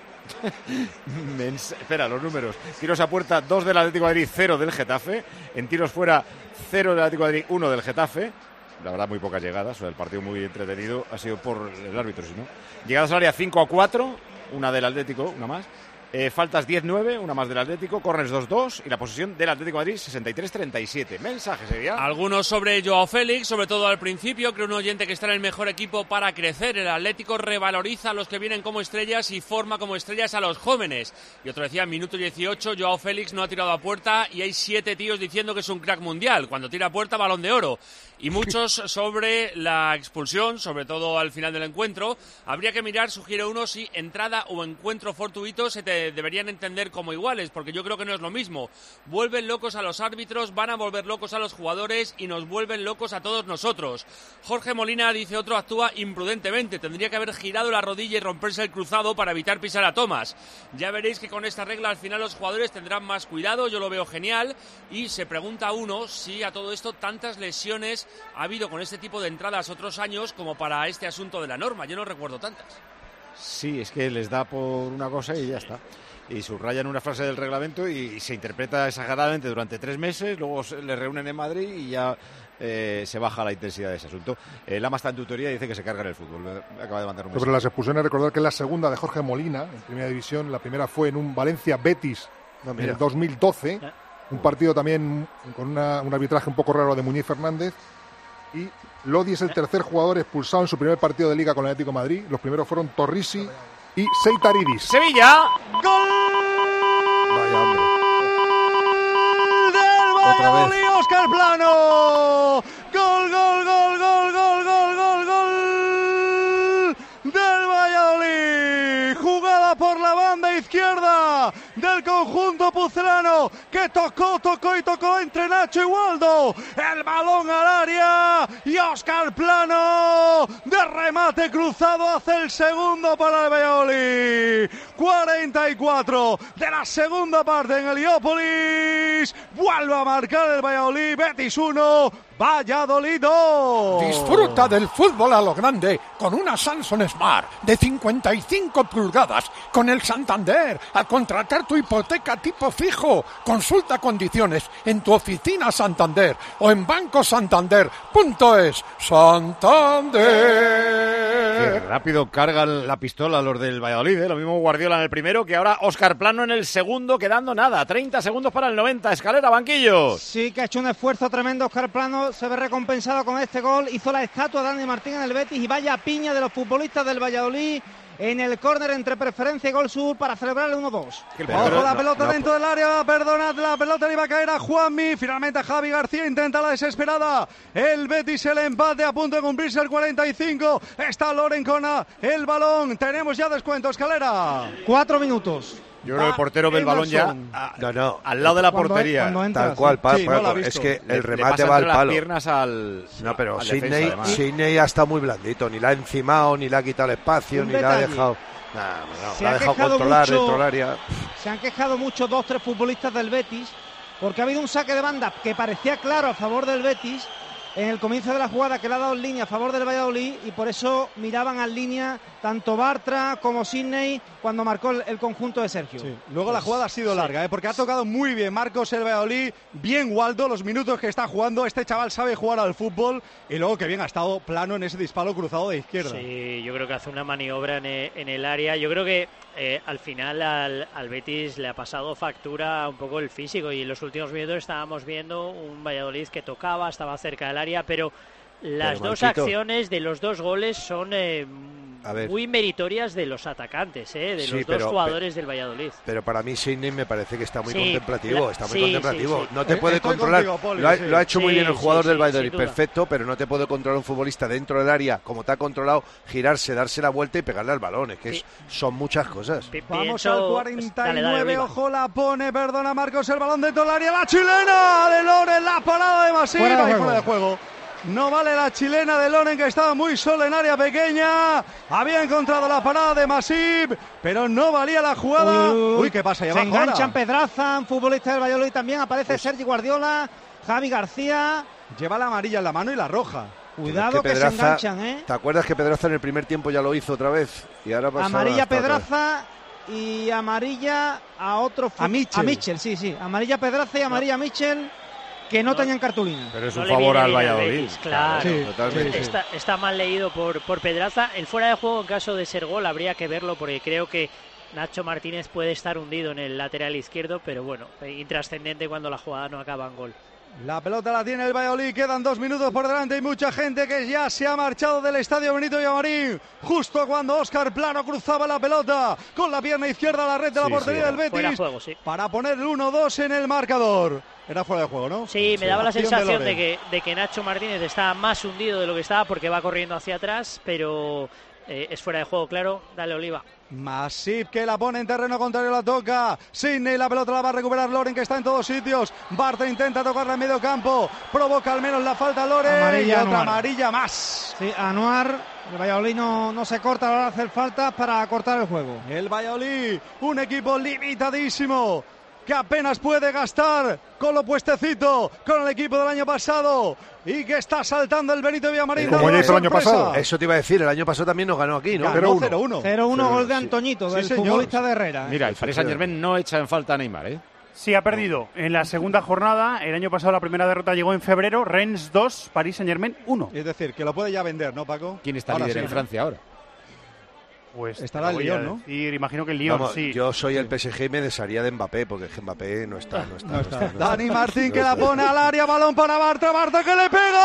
Espera, los números. Tiros a puerta, 2 del Atlético de Madrid, 0 del Getafe. En tiros fuera, 0 del Atlético de Madrid, 1 del Getafe. La verdad, muy pocas llegadas. El partido muy entretenido ha sido por el árbitro, si no. Llegadas al área 5-4, una del Atlético, una más. Faltas 10-9, una más del Atlético, corners 2-2 y la posesión del Atlético de Madrid 63-37. Mensaje sería. Algunos sobre Joao Félix, sobre todo al principio. Creo un oyente que está en el mejor equipo para crecer. El Atlético revaloriza a los que vienen como estrellas y forma como estrellas a los jóvenes. Y otro decía, minuto 18, Joao Félix no ha tirado a puerta y hay 7 tíos diciendo que es un crack mundial. Cuando tira a puerta, Balón de Oro. Y muchos sobre la expulsión, sobre todo al final del encuentro. Habría que mirar, sugiere uno, si entrada o encuentro fortuito se deberían entender como iguales, porque yo creo que no es lo mismo. Vuelven locos a los árbitros, van a volver locos a los jugadores y nos vuelven locos a todos nosotros. Jorge Molina, dice otro, actúa imprudentemente. Tendría que haber girado la rodilla y romperse el cruzado para evitar pisar a Thomas. Ya veréis que con esta regla al final los jugadores tendrán más cuidado, yo lo veo genial. Y se pregunta uno si a todo esto tantas lesiones ha habido con este tipo de entradas otros años como para este asunto de la norma. Yo no recuerdo tantas. Sí, es que les da por una cosa y ya está. Y subrayan una frase del reglamento y se interpreta exageradamente durante 3 meses, luego le reúnen en Madrid y ya se baja la intensidad de ese asunto. Lama está en tutoría y dice que se carga en el fútbol. Acaba de mandar un mensaje. Sobre las expulsiones, recordar que es la segunda de Jorge Molina en Primera División. La primera fue en un Valencia-Betis en el 2012. Un partido también con un arbitraje un poco raro de Muñiz Fernández. Y Lodi es el tercer jugador expulsado en su primer partido de Liga con el Atlético de Madrid. Los primeros fueron Torrisi y Seitaridis. ¡Sevilla! ¡Gol! Vaya hombre. ¡Del Valladolid, Óscar Plano! ¡Gol, gol, gol, gol, gol, gol, gol, gol! ¡Del Valladolid! Jugada por la banda izquierda del conjunto pucelano, que tocó entre Nacho y Waldo. El balón al área y Óscar Plano de remate cruzado hace el segundo para el Valladolid. 44 de la segunda parte en Heliópolis. Vuelve a marcar el Valladolid. Betis 1, Valladolid 2. Disfruta del fútbol a lo grande con una Samsung Smart de 55 pulgadas con el Santander. Al contratar tu hipoteca tipo fijo, consulta condiciones en tu oficina Santander o en bancosantander.es. Santander. Qué rápido cargan la pistola los del Valladolid, ¿eh? Lo mismo Guardiola en el primero que ahora Óscar Plano en el segundo, quedando nada, 30 segundos para el 90, Escalera, banquillo. Sí, que ha hecho un esfuerzo tremendo Óscar Plano, se ve recompensado con este gol, hizo la estatua de Dani Martín en el Betis y vaya piña de los futbolistas del Valladolid en el córner entre Preferencia y Gol Sur para celebrar el 1-2. Ojo, la pelota dentro del área, perdonad, la pelota le iba a caer a Juanmi, finalmente Javi García intenta la desesperada, el Betis el empate a punto de cumplirse el 45, está Loren con el balón, tenemos ya descuento, Escalera. 4 minutos. Yo creo que el portero ve el balón ya al lado de la portería. Tal cual, sí, no es que el le remate va al palo. Las piernas no, pero al Sidney ha estado muy blandito, ni la ha encimado, ni le ha quitado el espacio, ni la ha dejado. La ha dejado controlar dentro del área. Se han quejado mucho 2-3 futbolistas del Betis, porque ha habido un saque de banda que parecía claro a favor del Betis en el comienzo de la jugada, que le ha dado en línea a favor del Valladolid, y por eso miraban en línea tanto Bartra como Sidney cuando marcó el conjunto de Sergio. Sí. Luego la jugada ha sido larga, porque ha tocado muy bien Marcos el Valladolid, bien Waldo, los minutos que está jugando, este chaval sabe jugar al fútbol, y luego que bien ha estado Plano en ese disparo cruzado de izquierda. Sí, yo creo que hace una maniobra en el área, yo creo que al final al Betis le ha pasado factura un poco el físico, y en los últimos minutos estábamos viendo un Valladolid que tocaba, estaba cerca del área, pero las dos acciones de los dos goles son muy meritorias de los atacantes, de los dos jugadores del Valladolid. Pero para mí Sidney me parece que está muy contemplativo. No te puede controlar. Contigo, Poli, lo ha hecho muy bien el jugador del Valladolid, perfecto, pero no te puede controlar un futbolista dentro del área, como te ha controlado, girarse, darse la vuelta y pegarle al balón. Es que son muchas cosas. Vamos al 49, ojo, la pone, perdona Marcos, el balón dentro del área, la chilena de Loren, la parada de Masip, fuera de juego. No vale la chilena de Loren, que estaba muy solo en área pequeña. Había encontrado la parada de Masip, pero no valía la jugada. Uy, ¿qué pasa? Se enganchan Pedraza, un futbolista del Valladolid también. Aparece Sergi Guardiola, Javi García. Lleva la amarilla en la mano y la roja. Cuidado que Pedraza, se enganchan, ¿Te acuerdas que Pedraza en el primer tiempo ya lo hizo otra vez? Y ahora amarilla Pedraza y amarilla a otro. A Michel. Sí. Amarilla Pedraza y amarilla Michel, que no tenían cartulina. Pero es un favor al Valladolid. Claro, totalmente. Está mal leído por Pedraza. El fuera de juego, en caso de ser gol, habría que verlo, porque creo que Nacho Martínez puede estar hundido en el lateral izquierdo, pero bueno, intrascendente cuando la jugada no acaba en gol. La pelota la tiene el Valladolid, quedan 2 minutos por delante y mucha gente que ya se ha marchado del estadio Benito Villamarín, justo cuando Óscar Plano cruzaba la pelota con la pierna izquierda a la red de la portería del Betis, juego, para poner el 1-2 en el marcador. Era fuera de juego, ¿no? Sí, me daba la sensación de que Nacho Martínez estaba más hundido de lo que estaba, porque va corriendo hacia atrás, pero es fuera de juego, claro. Dale, Oliva. Masip, que la pone en terreno contrario, la toca Sidney, la pelota la va a recuperar Loren, que está en todos sitios. Bartra intenta tocarla en medio campo, provoca al menos la falta Loren, amarilla, y otra amarilla más. Sí, Anuar, el Valladolid no se corta, ahora hacer falta para cortar el juego. El Valladolid, un equipo limitadísimo, que apenas puede gastar con lo puestecito con el equipo del año pasado, y que está saltando el Benito Villamarín. Como ya hizo el año pasado. Eso te iba a decir, el año pasado también nos ganó aquí, ¿no? 0-1. 0-1 gol de Antoñito, del futbolista de Herrera. Mira, el Paris Saint-Germain no echa en falta a Neymar, ¿eh? Sí, ha perdido en la segunda jornada. El año pasado la primera derrota llegó en febrero. Rennes 2, Paris Saint-Germain 1. Es decir, que lo puede ya vender, ¿no, Paco? ¿Quién está líder en Francia ahora? Pues estará el Lyon, ¿no? Imagino que el Lyon, sí. Yo soy el PSG y me desharía de Mbappé, porque Mbappé no está. Dani Martín, que la pone al área, balón para Bartra que le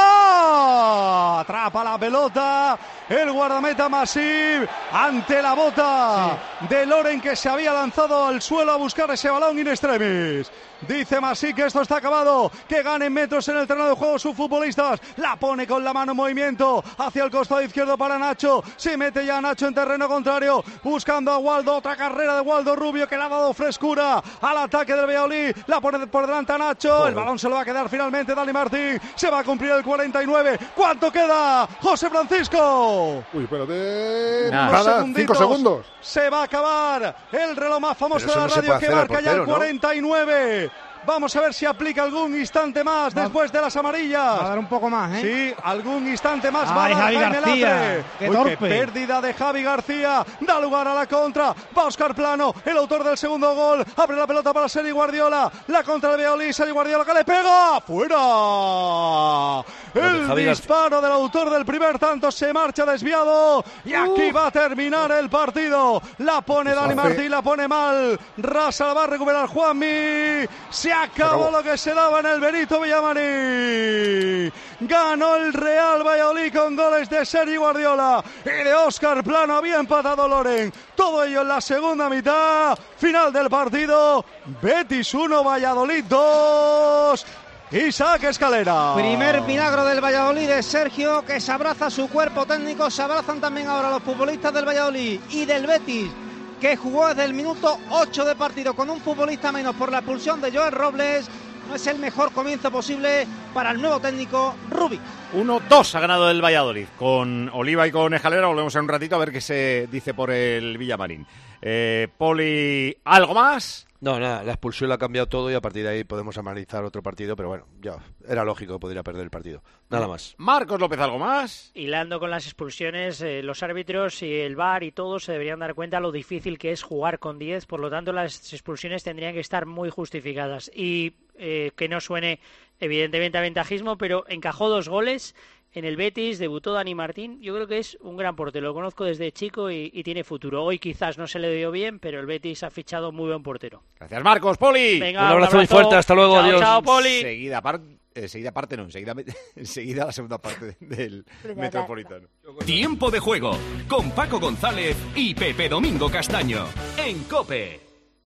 pega, atrapa la pelota el guardameta Masip ante la bota de Loren, que se había lanzado al suelo a buscar ese balón in extremis. Dice Masip que esto está acabado, que ganen metros en el terreno de juego sus futbolistas. La pone con la mano en movimiento hacia el costado izquierdo para Nacho. Se mete ya Nacho en terreno contrario, buscando a Waldo. Otra carrera de Waldo Rubio, que le ha dado frescura al ataque del Valladolid. La pone por delante a Nacho. Joder. El balón se lo va a quedar finalmente Dani Martín. Se va a cumplir el 49. ¿Cuánto queda, José Francisco? Uy, espérate. Nada, 5 segundos. Se va a acabar el reloj más famoso de la radio, que marca ya el 49. Vamos a ver si aplica algún instante más después de las amarillas. Va a dar un poco más, ¿eh? Sí, algún instante más. Va a dar Jaime Latre. Qué pérdida de Javi García. Da lugar a la contra. Va Óscar Plano, el autor del segundo gol. Abre la pelota para Sergi Guardiola. La contra del Valladolid. Sergi Guardiola, que le pega. ¡Fuera! El disparo del autor del primer tanto se marcha desviado. Y aquí va a terminar el partido. La pone Dani Martín, la pone mal. Rasa la va a recuperar Juanmi. Se acabó lo que se daba en el Benito Villamarín. Ganó el Real Valladolid con goles de Sergi Guardiola y de Óscar Plano. Había empatado Loren. Todo ello en la segunda mitad. Final del partido. Betis 1, Valladolid 2. Isaac Escalera. Primer milagro del Valladolid de Sergio, que se abraza su cuerpo técnico. Se abrazan también ahora los futbolistas del Valladolid y del Betis, que jugó desde el minuto 8 de partido con un futbolista menos por la expulsión de Joel Robles. No es el mejor comienzo posible para el nuevo técnico Rubí. 1-2 ha ganado el Valladolid. Con Oliva y con Escalera volvemos en un ratito a ver qué se dice por el Villamarín. Poli, ¿algo más? No, nada, la expulsión la ha cambiado todo y a partir de ahí podemos analizar otro partido, pero bueno, ya era lógico que podría perder el partido. Nada más. Marcos López, ¿algo más? Hilando con las expulsiones, los árbitros y el VAR y todos se deberían dar cuenta lo difícil que es jugar con 10, por lo tanto las expulsiones tendrían que estar muy justificadas. Y que no suene evidentemente a ventajismo, pero encajó 2 goles en el Betis, debutó Dani Martín. Yo creo que es un gran portero, lo conozco desde chico y tiene futuro. Hoy quizás no se le dio bien, pero el Betis ha fichado muy buen portero. Gracias, Marcos. Poli. Venga, un abrazo muy fuerte, hasta luego, chao, adiós. Chao, Poli. Seguida enseguida parte, no, enseguida la segunda parte del Metropolitano. Tiempo de juego con Paco González y Pepe Domingo Castaño en COPE.